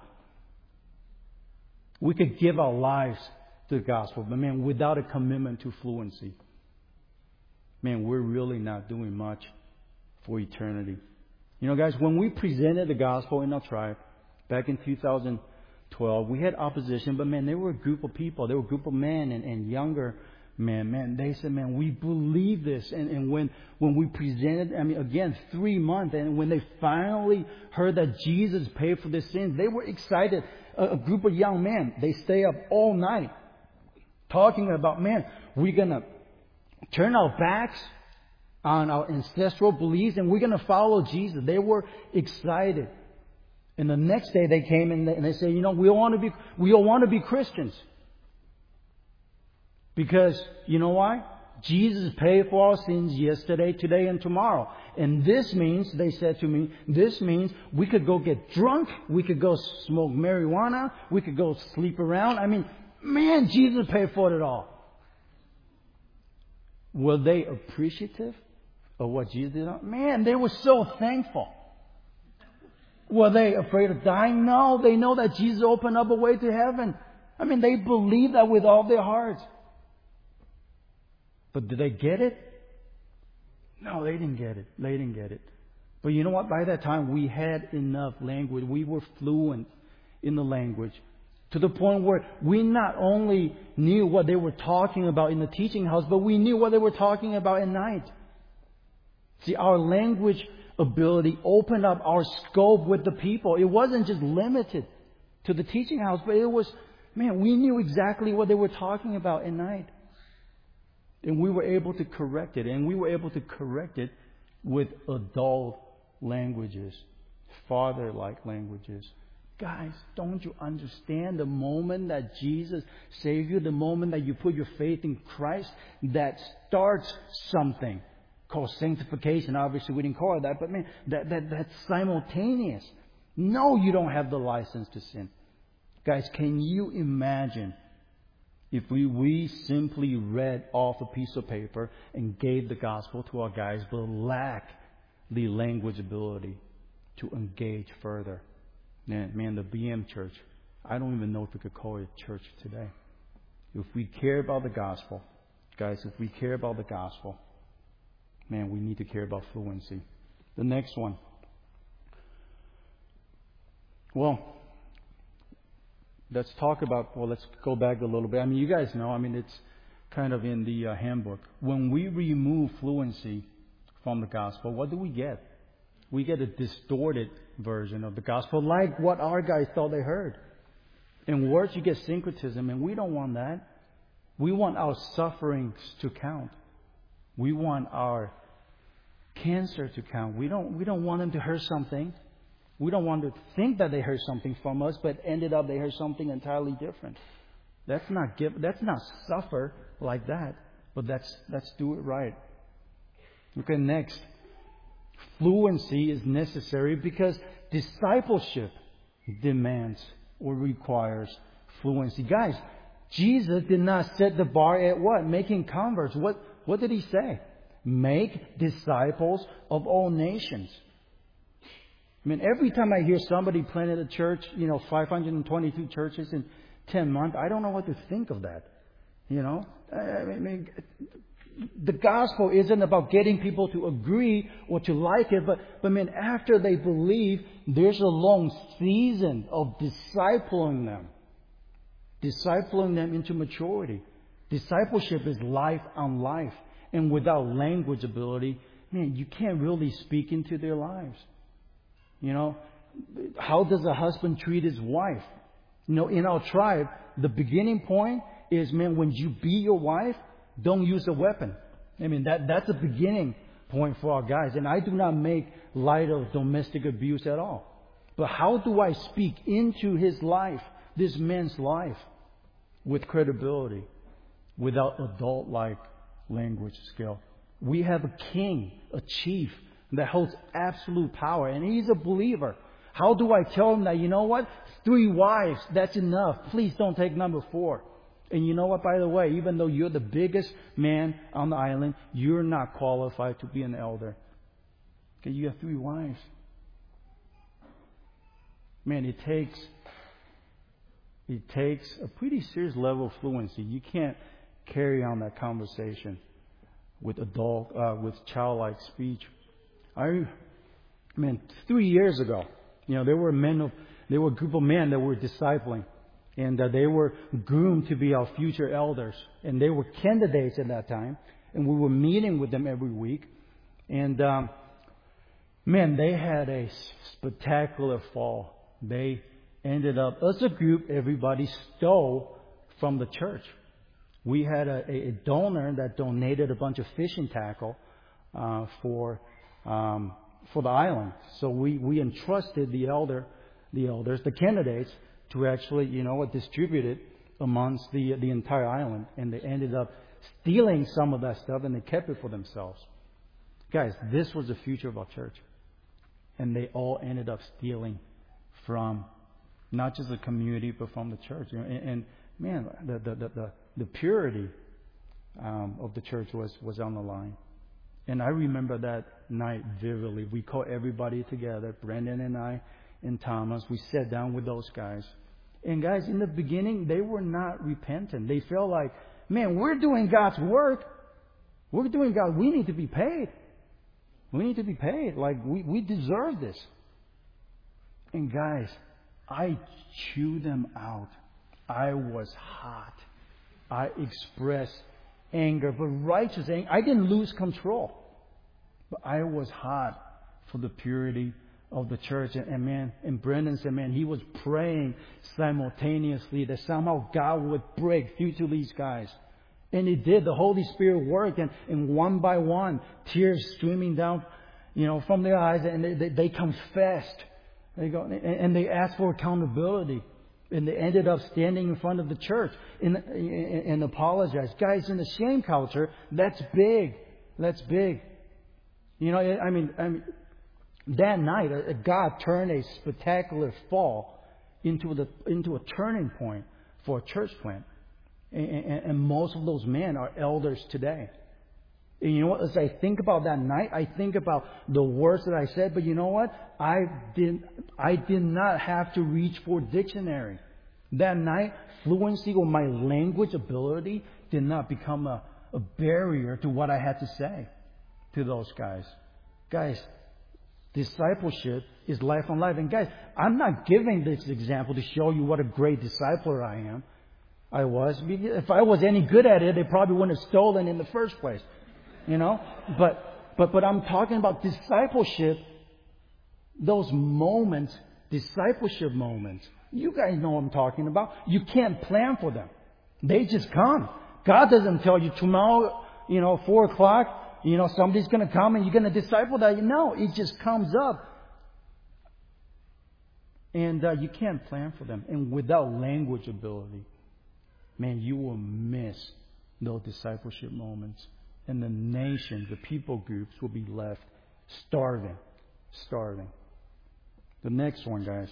We could give our lives to the gospel, but man, without a commitment to fluency, man, we're really not doing much for eternity. You know, guys, when we presented the gospel in our tribe back in 2012, we had opposition, but man, they were a group of people. They were a group of men and younger men. Man, they said, man, we believe this. And when we presented, I mean, again, 3 months, and when they finally heard that Jesus paid for their sins, they were excited. A group of young men, they stay up all night talking about, man, we're going to turn our backs on our ancestral beliefs and we're going to follow Jesus. They were excited. And the next day they came and they said, you know, we all want to be Christians. Because, you know why? Jesus paid for our sins yesterday, today, and tomorrow. And this means, they said to me, this means we could go get drunk, we could go smoke marijuana, we could go sleep around. I mean, man, Jesus paid for it all. Were they appreciative of what Jesus did? Man, they were so thankful. Were they afraid of dying? No, they know that Jesus opened up a way to heaven. I mean, they believe that with all their hearts. But did they get it? No, they didn't get it. They didn't get it. But you know what? By that time, we had enough language. We were fluent in the language to the point where we not only knew what they were talking about in the teaching house, but we knew what they were talking about at night. See, our language ability opened up our scope with the people. It wasn't just limited to the teaching house, but it was, man, we knew exactly what they were talking about at night. And we were able to correct it. And we were able to correct it with adult languages, father-like languages. Guys, don't you understand the moment that Jesus saved you, the moment that you put your faith in Christ, that starts something called sanctification. Obviously, we didn't call it that, but man, that's simultaneous. No, you don't have the license to sin. Guys, can you imagine if we simply read off a piece of paper and gave the gospel to our guys, but lack the language ability to engage further? Man, the BM church, I don't even know if we could call it a church today. If we care about the gospel, guys, if we care about the gospel, man, we need to care about fluency. The next one. Well, let's go back a little bit. I mean, you guys know, it's kind of in the handbook. When we remove fluency from the gospel, what do we get? We get a distorted version of the gospel, like what our guys thought they heard. In words, you get syncretism, and we don't want that. We want our sufferings to count. We want our cancer to count. We don't want them to hear something. We don't want to think that they heard something from us, but ended up they heard something entirely different. Let's not suffer like that. But let's do it right. Okay, next. Fluency is necessary because discipleship demands or requires fluency. Guys, Jesus did not set the bar at what? Making converts. What did he say? Make disciples of all nations. I mean, every time I hear somebody planted a church, 522 churches in 10 months, I don't know what to think of that. I mean, the gospel isn't about getting people to agree or to like it, but man, after they believe, there's a long season of discipling them into maturity. Discipleship is life on life. And without language ability, man, you can't really speak into their lives. How does a husband treat his wife? In our tribe, the beginning point is, man, when you beat your wife, don't use a weapon. I mean, that's a beginning point for our guys. And I do not make light of domestic abuse at all. But how do I speak into his life, this man's life, with credibility, without adult-like language skill? We have a king, a chief, that holds absolute power, and he's a believer. How do I tell him that, 3 wives, that's enough. Please don't take number 4. And you know what, by the way, even though you're the biggest man on the island, you're not qualified to be an elder. Okay, you have 3 wives. Man, it takes a pretty serious level of fluency. You can't carry on that conversation with childlike speech. 3 years ago, there were a group of men that were discipling. And they were groomed to be our future elders. And they were candidates at that time. And we were meeting with them every week. And, they had a spectacular fall. They ended up, as a group, everybody stole from the church. We had a donor that donated a bunch of fishing tackle for the island. So we entrusted the elders, the candidates, to actually, distribute it amongst the entire island. And they ended up stealing some of that stuff, and they kept it for themselves. Guys, this was the future of our church. And they all ended up stealing from not just the community, but from the church. And man, the purity of the church was on the line. And I remember that night vividly. We called everybody together, Brendan and I and Thomas. We sat down with those guys. And guys, in the beginning, they were not repentant. They felt like, man, we're doing God's work. We need to be paid. We need to be paid. Like, we deserve this. And guys, I chewed them out. I was hot. I expressed anger, but righteous anger. I didn't lose control. But I was hot for the purity of the church. And Brendan said, man, he was praying simultaneously that somehow God would break through to these guys. And it did. The Holy Spirit worked, and one by one, tears streaming down, from their eyes, and they confessed. And they asked for accountability. And they ended up standing in front of the church and apologized. Guys, in the shame culture, that's big. That's big. That night, God turned a spectacular fall into a turning point for a church plant. And most of those men are elders today. And you know what? As I think about that night, I think about the words that I said. But you know what? I did not have to reach for a dictionary. That night, fluency or my language ability did not become a barrier to what I had to say to those guys. Guys, discipleship is life on life. And guys, I'm not giving this example to show you what a great discipler I was. If I was any good at it, they probably wouldn't have stolen in the first place. But I'm talking about discipleship, those moments, discipleship moments. You guys know what I'm talking about. You can't plan for them. They just come. God doesn't tell you tomorrow, 4 o'clock, somebody's going to come and you're going to disciple that. No, it just comes up. And you can't plan for them. And without language ability, man, you will miss those discipleship moments. And the nation, the people groups will be left starving. The next one, guys.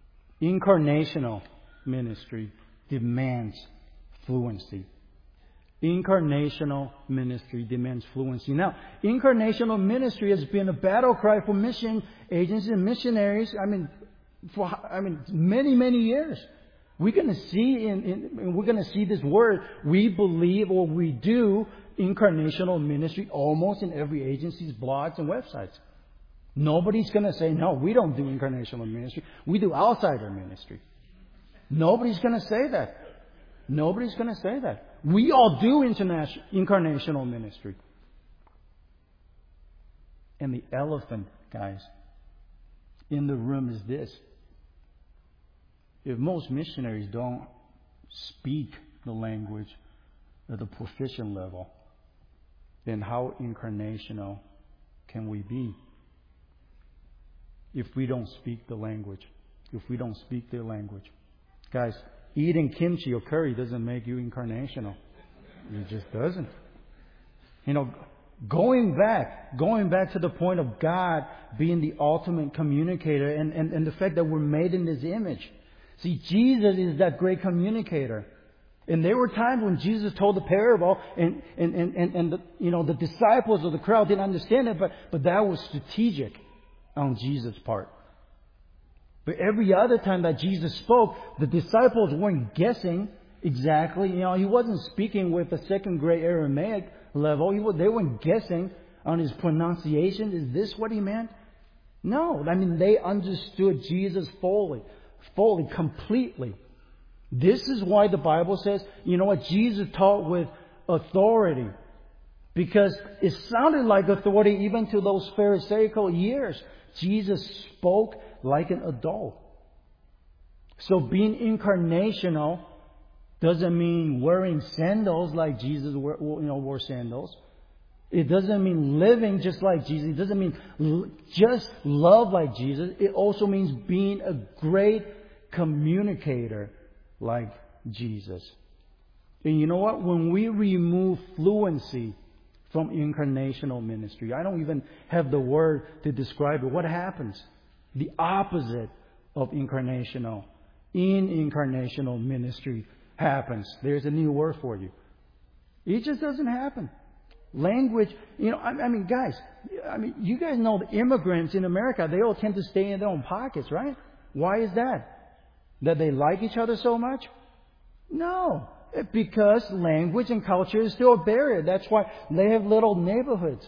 Incarnational ministry demands fluency. Incarnational ministry demands fluency. Now, incarnational ministry has been a battle cry for mission agencies and missionaries. For many, many years. We're going to see this word. We believe or we do incarnational ministry almost in every agency's blogs and websites. Nobody's going to say, no, we don't do incarnational ministry. We do outsider ministry. Nobody's going to say that. Nobody's going to say that. We all do incarnational ministry. And the elephant, guys, in the room is this. If most missionaries don't speak the language at the proficient level, then how incarnational can we be? If we don't speak the language. If we don't speak their language. Guys, eating kimchi or curry doesn't make you incarnational. It just doesn't. Going back to the point of God being the ultimate communicator and the fact that we're made in His image. See, Jesus is that great communicator. And there were times when Jesus told the parable and the disciples of the crowd didn't understand it, but that was strategic on Jesus' part. But every other time that Jesus spoke, the disciples weren't guessing exactly. He wasn't speaking with a second grade Aramaic level. They weren't guessing on His pronunciation. Is this what He meant? No. They understood Jesus fully, completely. This is why the Bible says, Jesus taught with authority. Because it sounded like authority even to those Pharisaical years. Jesus spoke like an adult. So being incarnational doesn't mean wearing sandals like Jesus wore sandals. It doesn't mean living just like Jesus. It doesn't mean just love like Jesus. It also means being a great communicator like Jesus. And you know what? When we remove fluency from incarnational ministry, I don't even have the word to describe it. What happens? The opposite of incarnational ministry happens. There's a new word for you. It just doesn't happen. Language, guys, you guys know the immigrants in America, they all tend to stay in their own pockets, right? Why is that? That they like each other so much? No. Because language and culture is still a barrier. That's why they have little neighborhoods.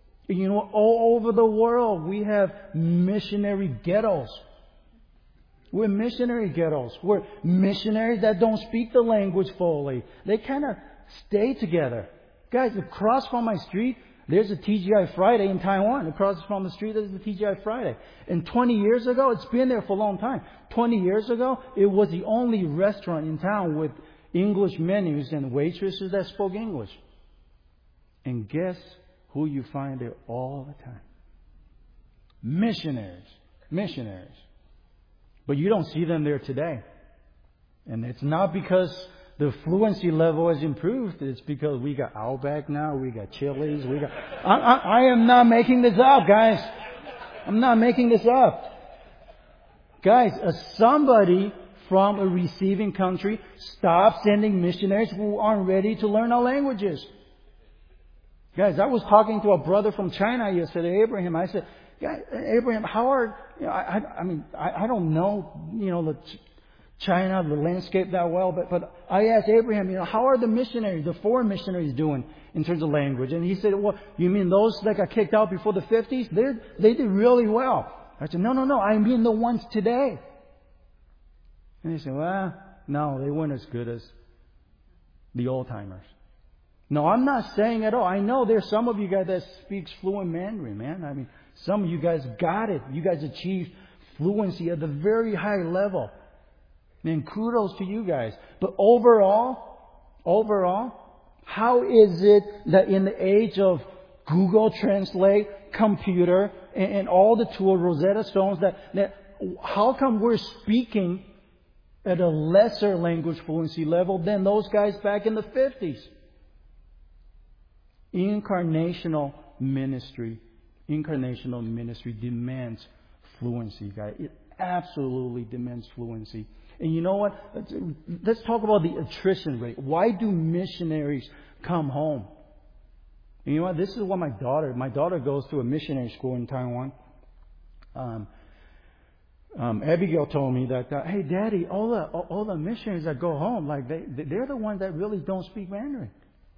All over the world we have missionary ghettos. We're missionary ghettos. We're missionaries that don't speak the language fully. They kind of stay together. Guys, across from my street, there's a TGI Friday in Taiwan. Across from the street, there's a TGI Friday. And 20 years ago, it's been there for a long time. 20 years ago, it was the only restaurant in town with English menus and waitresses that spoke English. And guess who you find there all the time? Missionaries. But you don't see them there today. And it's not because the fluency level has improved. It's because we got Outback now. We got Chili's. I am not making this up, guys. I'm not making this up. Guys, somebody from a receiving country stop sending missionaries who aren't ready to learn our languages. Guys, I was talking to a brother from China yesterday, Abraham. I said, "Guys, Abraham, how are I don't know China, the landscape that well, but I asked Abraham, how are the missionaries, the foreign missionaries doing in terms of language?" And he said, "Well, you mean those that got kicked out before the 50s? They did really well." I said, No, I mean the ones today. And he said, "Well, no, they weren't as good as the old timers." No, I'm not saying at all. I know there's some of you guys that speaks fluent Mandarin, man. Some of you guys got it. You guys achieved fluency at a very high level. Man, kudos to you guys. But overall, how is it that in the age of Google Translate, computer, and all the tools, Rosetta Stones, that how come we're speaking at a lesser language fluency level than those guys back in the 50s? Incarnational ministry demands fluency, guys. It absolutely demands fluency. And you know what? Let's talk about the attrition rate. Why do missionaries come home? And you know what? This is what my daughter goes to a missionary school in Taiwan. Abigail told me that, hey, Daddy, all the missionaries that go home, like they're the ones that really don't speak Mandarin.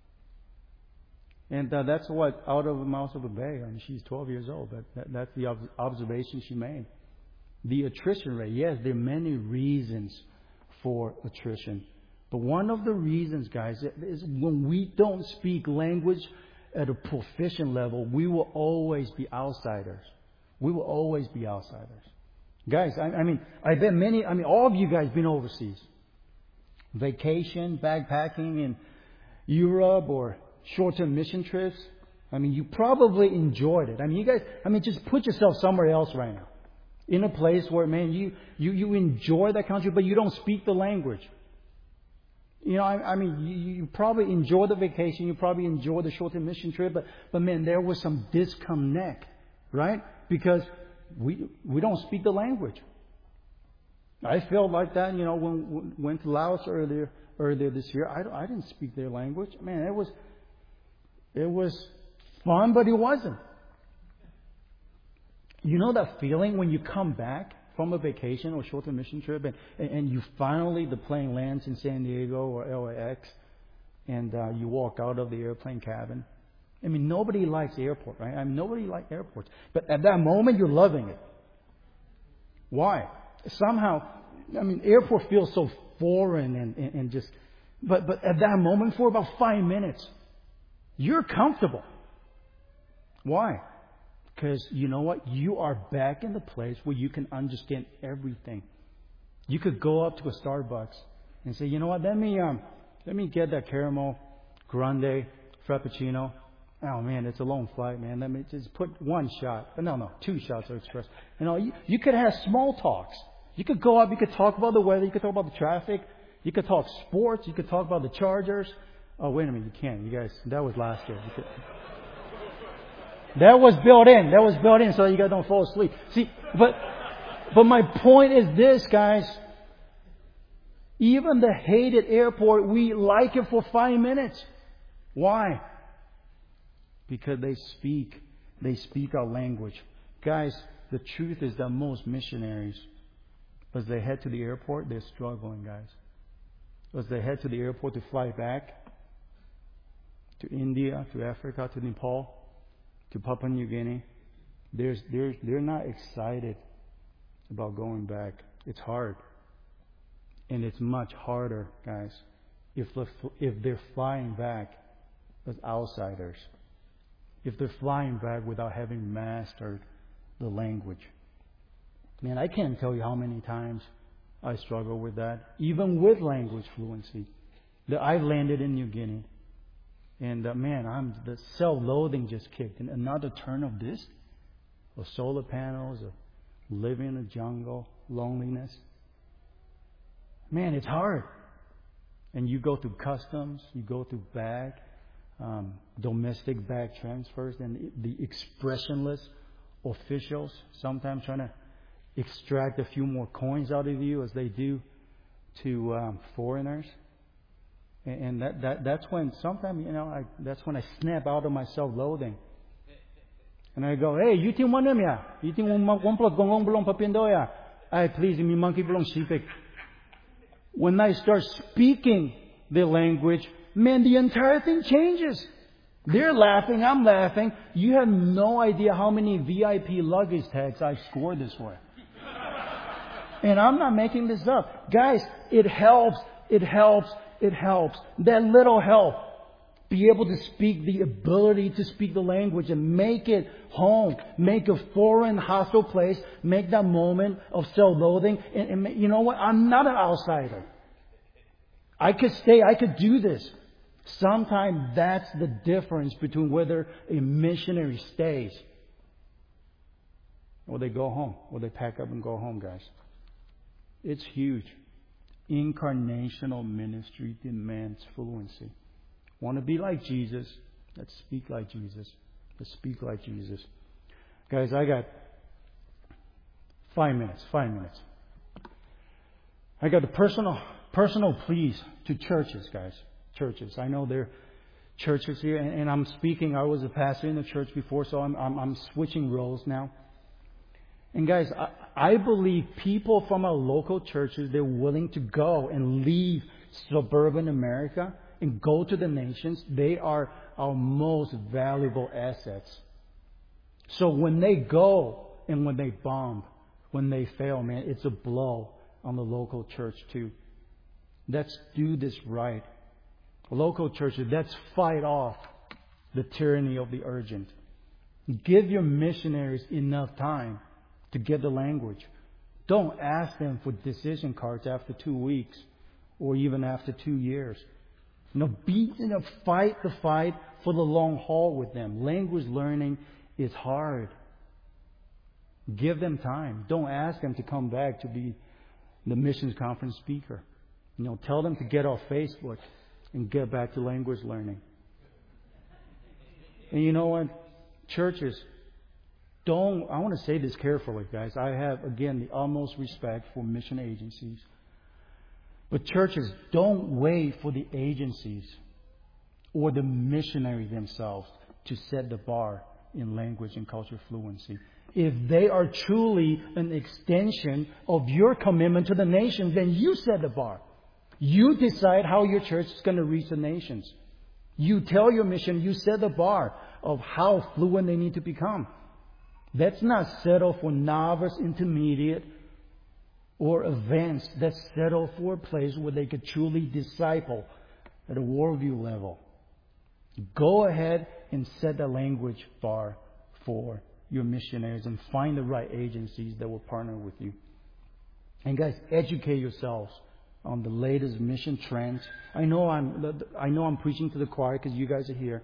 And that's what out of the mouth of a babe. I mean, she's 12 years old, but that's the observation she made. The attrition rate, yes, there are many reasons for attrition. But one of the reasons, guys, is when we don't speak language at a proficient level, we will always be outsiders. We will always be outsiders. Guys, I bet all of you guys been overseas. Vacation, backpacking in Europe or short-term mission trips. You probably enjoyed it. You guys, just put yourself somewhere else right now. In a place where, man, you enjoy that country, but you don't speak the language. You probably enjoy the vacation, you probably enjoy the short-term mission trip, but man, there was some disconnect, right? Because we don't speak the language. I felt like that, when we went to Laos earlier this year. I didn't speak their language. Man, it was fun, but it wasn't. You know that feeling when you come back from a vacation or short-term mission trip and you finally, the plane lands in San Diego or LAX and you walk out of the airplane cabin? Nobody likes airport, right? Nobody likes airports. But at that moment, you're loving it. Why? Somehow, airport feels so foreign and just... But at that moment, for about 5 minutes, you're comfortable. Why? Because you know what? You are back in the place where you can understand everything. You could go up to a Starbucks and say, you know what? Let me get that caramel grande frappuccino. Oh man, it's a long flight, man. Let me just put one shot. No, 2 shots of espresso. You could have small talks. You could go up. You could talk about the weather. You could talk about the traffic. You could talk sports. You could talk about the Chargers. Oh wait a minute, you can't. You guys, that was last year. That was built in, so you guys don't fall asleep. See, but my point is this, guys. Even the hated airport, we like it for 5 minutes. Why? Because they speak our language. Guys, the truth is that most missionaries, as they head to the airport, they're struggling, guys. As they head to the airport to fly back to India, to Africa, to Nepal, to Papua New Guinea, they're not excited about going back. It's hard. And it's much harder, guys, if they're flying back as outsiders. If they're flying back without having mastered the language. Man, I can't tell you how many times I struggle with that, even with language fluency. That I've landed in New Guinea. And man, the self-loathing just kicked. And another turn of this, of solar panels, of living in the jungle, loneliness. Man, it's hard. And you go through customs, you go through domestic bag transfers, and the expressionless officials sometimes trying to extract a few more coins out of you as they do to foreigners. And that's when sometimes, that's when I snap out of my self-loathing. And I go, hey, you think one of them, yeah? You think one plus gong belong papindo, yeah? I please, me monkey belong shipik. When I start speaking the language, man, the entire thing changes. They're laughing, I'm laughing. You have no idea how many VIP luggage tags I scored this way. And I'm not making this up. Guys, it helps. That little help. Be able to speak, the ability to speak the language and make it home. Make a foreign, hostile place. Make that moment of self-loathing. And you know what? I'm not an outsider. I could stay. I could do this. Sometimes that's the difference between whether a missionary stays or they go home, or they pack up and go home, guys. It's huge. Incarnational ministry demands fluency. Want to be like Jesus? Let's speak like Jesus. Let's speak like Jesus. Guys, I got 5 minutes. I got a personal pleas to churches, guys. Churches. I know there are churches here, and I'm speaking. I was a pastor in the church before, so I'm switching roles now. And guys, I believe people from our local churches, they're willing to go and leave suburban America and go to the nations. They are our most valuable assets. So when they go and when they bomb, when they fail, man, it's a blow on the local church too. Let's do this right. Local churches, let's fight off the tyranny of the urgent. Give your missionaries enough time to get the language. Don't ask them for decision cards after 2 weeks or even after 2 years. Fight the fight for the long haul with them. Language learning is hard. Give them time. Don't ask them to come back to be the missions conference speaker. Tell them to get off Facebook and get back to language learning. And you know what? Churches, I want to say this carefully, guys. I have, again, the utmost respect for mission agencies. But churches, don't wait for the agencies or the missionary themselves to set the bar in language and culture fluency. If they are truly an extension of your commitment to the nations, then you set the bar. You decide how your church is going to reach the nations. You tell your mission, you set the bar of how fluent they need to become. Let's not settle for novice, intermediate, or advanced. Let's settle for a place where they could truly disciple at a worldview level. Go ahead and set the language bar for your missionaries and find the right agencies that will partner with you. And guys, educate yourselves on the latest mission trends. I know I'm preaching to the choir because you guys are here.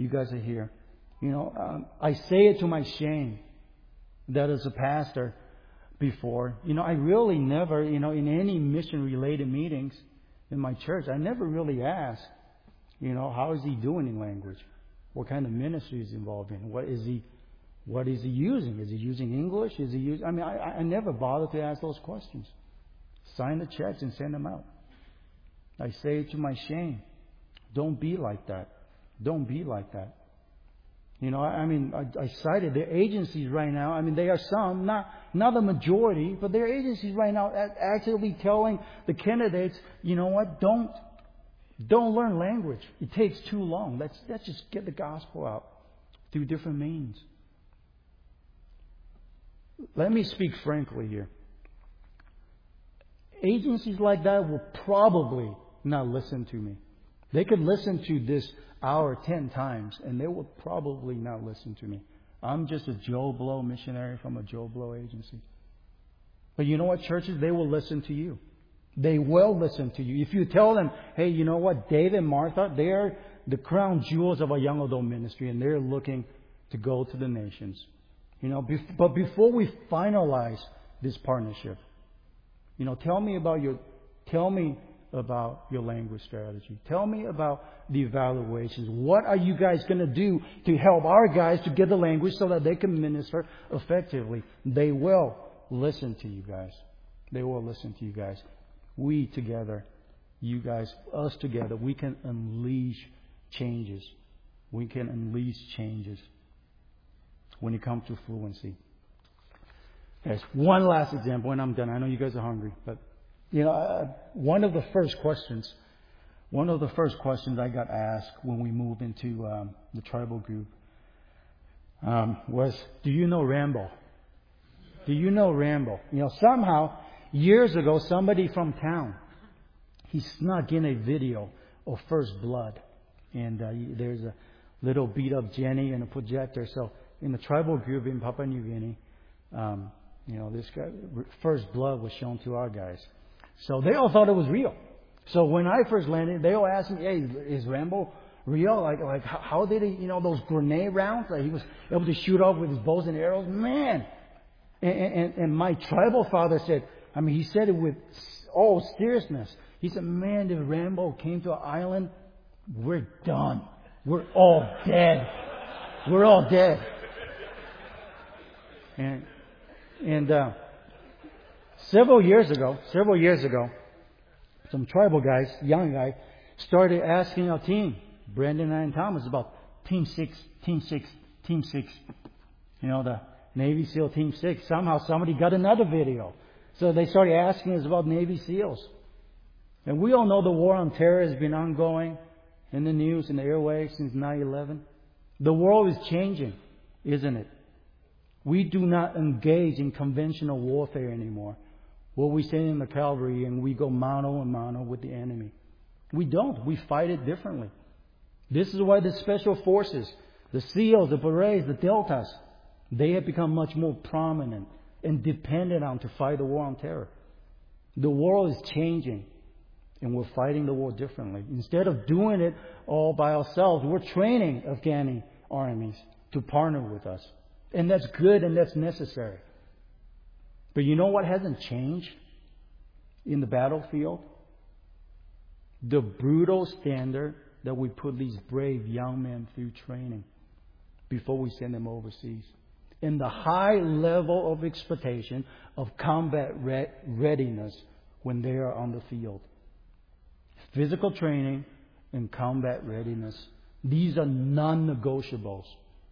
I say it to my shame that as a pastor before, I really never, in any mission-related meetings in my church, I never really asked, how is he doing in language? What kind of ministry is he involved in? What is he using? Is he using English? I never bothered to ask those questions. Sign the checks and send them out. I say it to my shame. Don't be like that. Don't be like that. I cited the agencies right now. There are some, not the majority, but there are agencies right now actually telling the candidates, don't learn language. It takes too long. Let's just get the gospel out through different means. Let me speak frankly here. Agencies like that will probably not listen to me. They could listen to this hour 10 times, and they will probably not listen to me. I'm just a Joe Blow missionary from a Joe Blow agency. But you know what, churches? They will listen to you. They will listen to you. If you tell them, hey, you know what, Dave and Martha, they're the crown jewels of our young adult ministry, and they're looking to go to the nations. But before we finalize this partnership, tell me about your language strategy. Tell me about the evaluations. What are you guys going to do to help our guys to get the language so that they can minister effectively? They will listen to you guys. They will listen to you guys. We together, you guys, us together, we can unleash changes. We can unleash changes when it comes to fluency. There's one last example, and I'm done. I know you guys are hungry, but one of the first questions I got asked when we moved into the tribal group was, "Do you know Rambo? Do you know Rambo?" Somehow years ago, somebody from town, he snuck in a video of First Blood, and there's a little beat up Jenny and a projector. So in the tribal group in Papua New Guinea, this guy, First Blood was shown to our guys. So they all thought it was real. So when I first landed, they all asked me, "Hey, is Rambo real? Like how did he, those grenade rounds that he was able to shoot off with his bows and arrows? Man!" And my tribal father said, he said it with all seriousness. He said, "Man, if Rambo came to an island, we're done. We're all dead. We're all dead." And several years ago, some tribal guys, young guy, started asking our team, Brandon and Thomas, about Team 6, Team 6, Team 6. The Navy SEAL Team 6. Somehow somebody got another video. So they started asking us about Navy SEALs. And we all know the war on terror has been ongoing in the news, in the airwaves since 9/11. The world is changing, isn't it? We do not engage in conventional warfare anymore, where we stand in the cavalry and we go mano a mano with the enemy. We don't. We fight it differently. This is why the special forces, the SEALs, the Berets, the Deltas, they have become much more prominent and dependent on to fight the war on terror. The world is changing, and we're fighting the war differently. Instead of doing it all by ourselves, we're training Afghani armies to partner with us. And that's good and that's necessary. But you know what hasn't changed in the battlefield? The brutal standard that we put these brave young men through training before we send them overseas. And the high level of expectation of combat readiness when they are on the field. Physical training and combat readiness. These are non-negotiables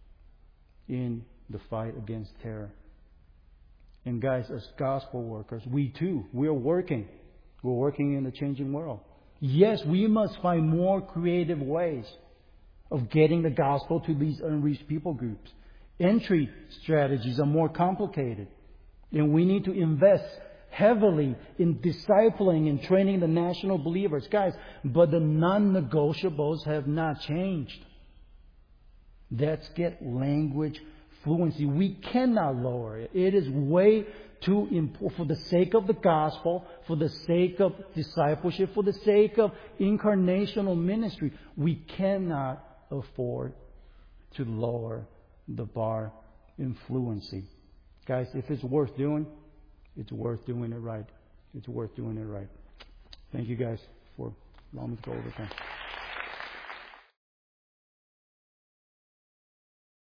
in the fight against terror. And guys, as gospel workers, we're working. We're working in a changing world. Yes, we must find more creative ways of getting the gospel to these unreached people groups. Entry strategies are more complicated. And we need to invest heavily in discipling and training the national believers. Guys, but the non-negotiables have not changed. Let's get language fluency. We cannot lower it. It is way too important for the sake of the gospel, for the sake of discipleship, for the sake of incarnational ministry. We cannot afford to lower the bar in fluency. Guys, if it's worth doing, it's worth doing it right. It's worth doing it right. Thank you guys for allowing me to go over time.